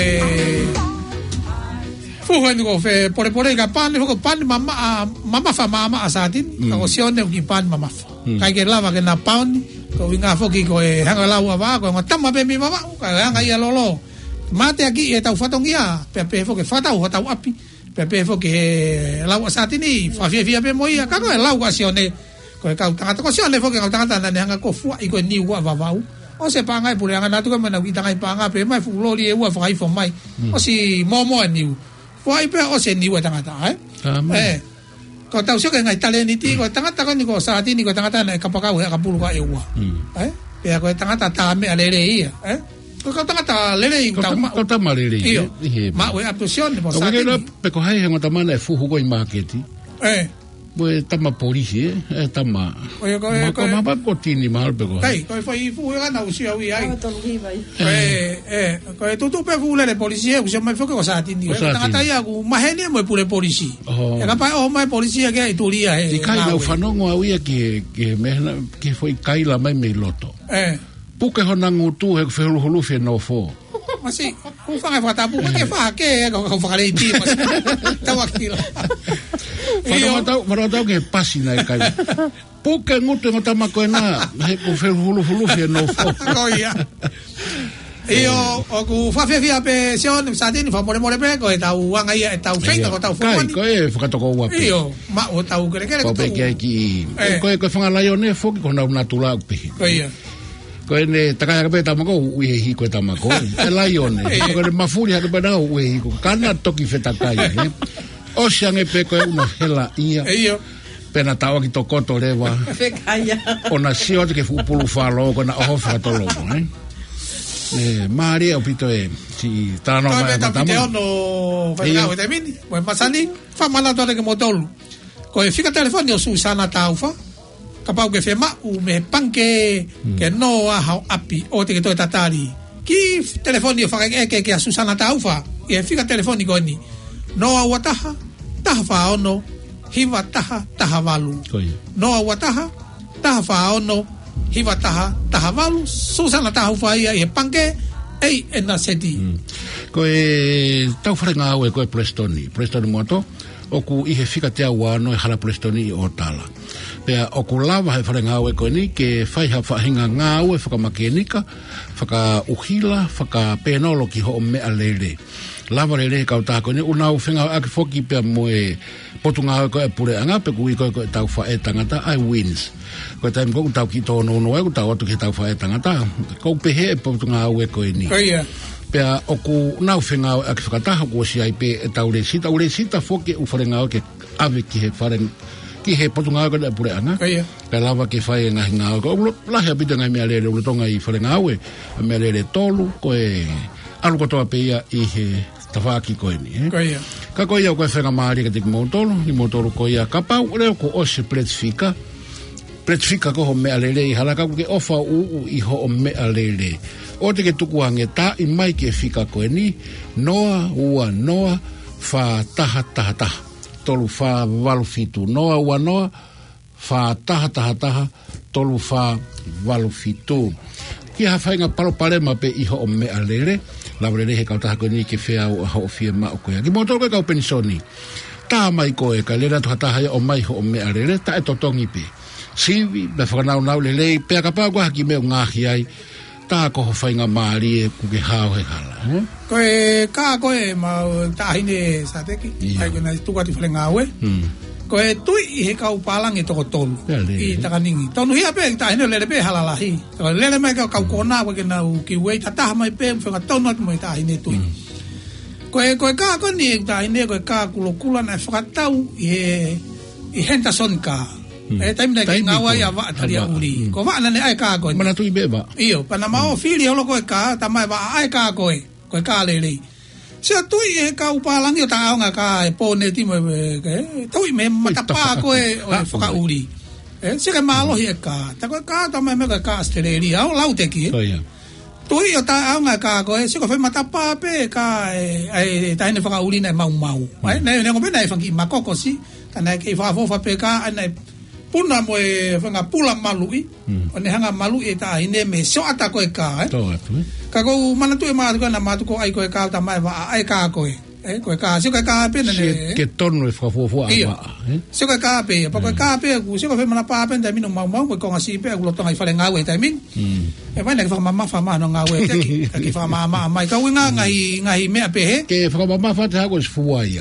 Fuho ni ko fe pore ka pan ko pan mama fa mama asatin ko sione ki pan mama fa kai ke lava ke na pound ko winga foki ko hanga lawa ba ko tama be mi mama ka hanga ia lolo mate aki e tau fatongia pe fo ke fatau api pe fo ke lawa satini fa fia pe moia ka ko lawa sione ko ka tanga ko sione fo ke ka tanga na hanga ko fu i ko ni wa va o se panga pure hanga na tu ka mana wi tanga panga pe mai fu loli e wa fa i fo mai o si momo ni Wai pe o se ni wa tangata ko tau se ngai tale ni ti ko tangata ko ni ko sa ti ni ko tangata na ka paka ka pulu ka e wa pe ko tangata ta me alele ia ko tangata lele ko ta malele ma we aptusion mo sa ti pe ko hai ngota mana e fu ko i marketi Pues tama polisi tama. Ko ma ko tini mal pe ko. Kai, ko foi fu na usia wi ai. Ko tu pe fu le polisi, usia mai foke ko sa tini. Tanga tai aku maheni mo pule polisi. E ka pa o mai polisi ke ituria Di kai no fanongo wi ke me ke foi kai la mai me loto. Puke hona ngutu he fe hulu fe no fo. Masi, ku fa fa tapu ke fa ke ko fa le ti. Tawakila. Marotau ke pasina e kai. Puke ngutu ngota makoena he ko fe hulu fe no fo. Koia. Io o fa fia pe sion satini fa more pe ko tau wanga ia tau fenga ko tau fo. Ko e fa to ko wa pe. Io ma o tau kere ko pe ki ko fa la yone fo ko na natula pe. Koia. Ko ene takaya pe tamako ui hi ko tamako e laione ko le mafuri ha pe na ui ko kana toki fetakai o siange pe ko una hela ia pena tawa ki tokoto lewa fekaya ona sio ke fu pulu falo ko na o fa to lo Maria o pito si tano ma tamo no fa o te mini mo pasani fa mala to ke motol ko e fika telefoni o Susana Taufa kapau ke fema u me panke ke no a api o te ke to tatari ki telefoni fa ke Susana Taufa e fika telefoni ko ni no a wataha taha ono hiva taha valu no a wataha taha ono hiva taha valu Susana Taufa ia e panke ei en seti ko e tau frenga o ko Prestoni moto o ku i he fika te awa no e hala Prestoni o tala pea o ku lava he wharenga au e koe ni ke whai ha whahinga ngā au e whakamakenika whaka uhila whaka penolo ki ho o mea lele lava lele kau tā koe ni unau whenga ake whoki pea mo e potu ngā au e koe pure anga pe kui koe tau wha e tangata I wins koe taim kou tau ki tō no e tau atu ki tau wha e tangata kou pehe e potu ngā au e koe ni pea o ku nau whenga au ake whakataha kua si ai pe e tau le sita whoki u wharenga au ke ave ki he wharenga ki he potunga ko le pure ana ka lava ke fai nga nga ko la he bita nga me ale le tonga I fale nga we me ale tolu ko e alu ko to pe ia I he tafaki ko ni ka ko ia ko fenga mari ka tik motolo ni motolo ko ia ka pau le ko o se pletsfika ko ho me ale le hala ka ke ofa I ho me ale le o te ke tuku ange ta I mai ke fika ko ni noa ua noa fa taha tolu fa walufitu noa ua noa fa taha tolu fa walufitu ki ha fainga palo palema pe iho o me alere la brere he ka taha ko ni ke fea o ho fie ma o ko ya ki mo to ka pensoni ta mai ko e ka lera to taha o mai ho o me alere ta e totongi pe sivi be fa na le pe ka pa ko ha ki me ngahi ai ta ko fainga mari e ku ke hao he hala ko e ka ko e ma ta hine sa te ki ai ko na tu ka ti flenga we ko e tu I he ka upalang e to tolu I ta kaningi tonu hia pe ta hine le pe hala la hi ko le mai ka ko na ko ke na ki we ta mai pe fa tonu mo ta hine tu ko e ka ko ni ta hine ko ka kula na fa tau I henta son ka taim na ki ngawa ya wa taria uri ko wa na ne ai ka ko mana tu I beba io pana ma o fili holo ko ka ta mai wa ai ka ko ka le se tu I ka upalang yo ta nga ka e pone ti mo ke tu me mata pa ko o foka uri se ka malo hi ka ta ko ka ta mai me ka Australia o lau te ki tu yo ta nga ka ko se ko fe mata pa pe ka ai ta ne foka uri na mau ne ko pe na fa ki makoko si ta na ke fa pe ka na puna mo e whanga pula malui o ne hanga malui e ta hine me so ata koe ka ka ko manatu e maa na matu ko ai koe ka ta mai wa ai ka koe koe ka si koe ka pe na ne ke tonu e whafofua si koe ka pe pa koe ka pe ku si koe fe mana pa pe ta minu mau koe konga si pe ku lotonga I whale ngawe ta min e mai na ki whamama whama no ngawe te ki whamama mai ka winga ngahi mea pe he ke whamama whate hako is fuai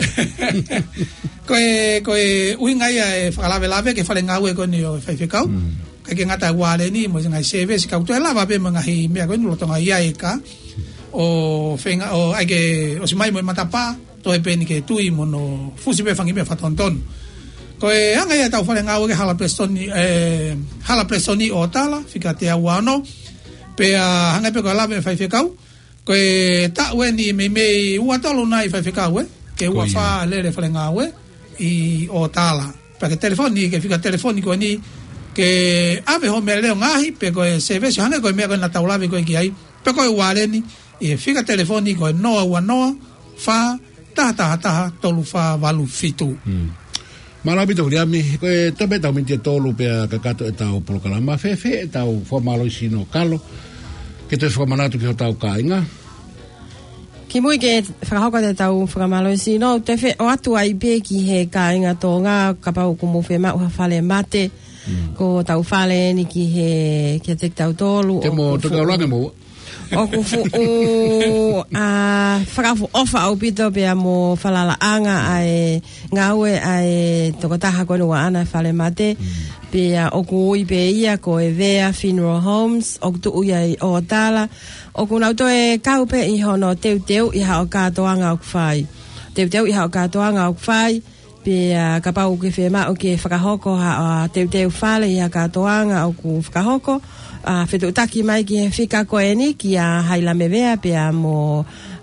koe uinga ia e whakalave ke whale ngawe ko ni o whaifekau ka ke ngata wale ni mo ngai seve si ka tu lava pe mo ngahi mea ko ni lotonga ia e ka o whenga o aike o si mai mo matapa to e peni ke tui mo no fusi pe whangi me whatonton koe anga ia tau whale ngawe ke hala prestoni o tala whika te awano pe hanga pe ko lave whaifekau koe ta ue ni me ua tolo nai whaifekau ke ua wha lere whale ngawe I o tala pa ke telefoni ke fika telefoni ko ni ke ave ho me leo ngahi pe ko se ve hanga ko me ko na taulavi ko ki ai pe ko wale ni e fika telefoni ko no wa no fa ta tolu fa valu fitu Malabi to riami ko te beta minti tolu pe ka kato e tau programa fe e tau formalo sino kalo ke te formanato ke tau kainga Ki mui ke whakahoko te tau whakamaloisi no te whe o atu ai pe ki he ka inga tō ngā kapau kumu whe mau whale mate ko tau whale ni ki he ke te tau tōlu te mo te kauranga mo o ku fu o whakafu ofa au pito pe a mo whalala anga ai ngaue ai tokotaha konu wa ana whale mate pe a o ku ui pe ia ko e Vea Funeral Homes o ku tu ui ai o tala o ku nauto e kaupe I hono teu I hao kātoanga o kwhai teu I hao kātoanga o kwhai pe a kapau ke whema o ke whakahoko ha teu whale I hao kātoanga o ku whakahoko whetu taki mai ki he whika koe ni ki a haila me Vea pe a mo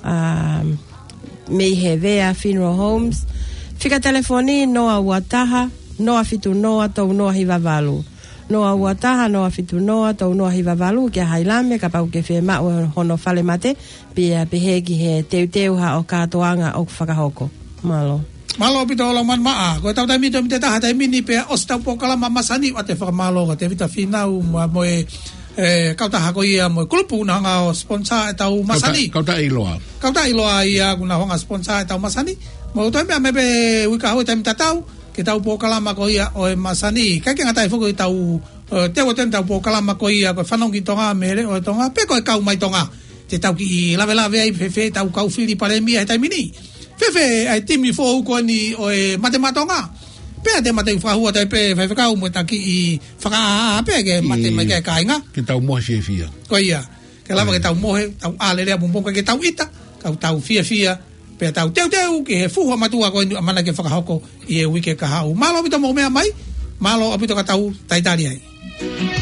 mei he Vea Funeral Homes whika telefoni noa uataha noa fitu noa tau noa hiwavalu noa uataha noa fitu noa tau noa hiwavalu ki a hailame ka pau ke whema o hono whale mate pe he ki he teu ha o kātoanga o whakahoko Malo pito lo man maa ko tau mi te taha tai mini pe osta po kala mama sani o te whakamalo ko te vita finau mo e kauta hako ia mo kulupu na nga o sponsor e tau masani kauta iloa ia kuna honga sponsor e tau masani mo tau mea mebe wika hau e taimi tatau ke tau po kala mako ia o e masani kai ke ngatai fuku i tau teo ten tau po kala mako ia ko whanongi tonga mere o tonga pe ko e kau mai tonga te tau ki lave ai fefe tau kau fili paremia e taimini fefe ai timi fo ko ni o e matematonga pe de mate fa hua te pe fefe ka mo ta ki I fa pe ke mate mai ke kainga ke tau mo fia ko ia ke lava ke tau mohe tau ale le bumbong ke tau ita ka tau fia pe tau teu ke he fuha matua ko inu amana ke whakahoko i e wike ka hau malo pito mo mea mai malo apito ka tau taitari ai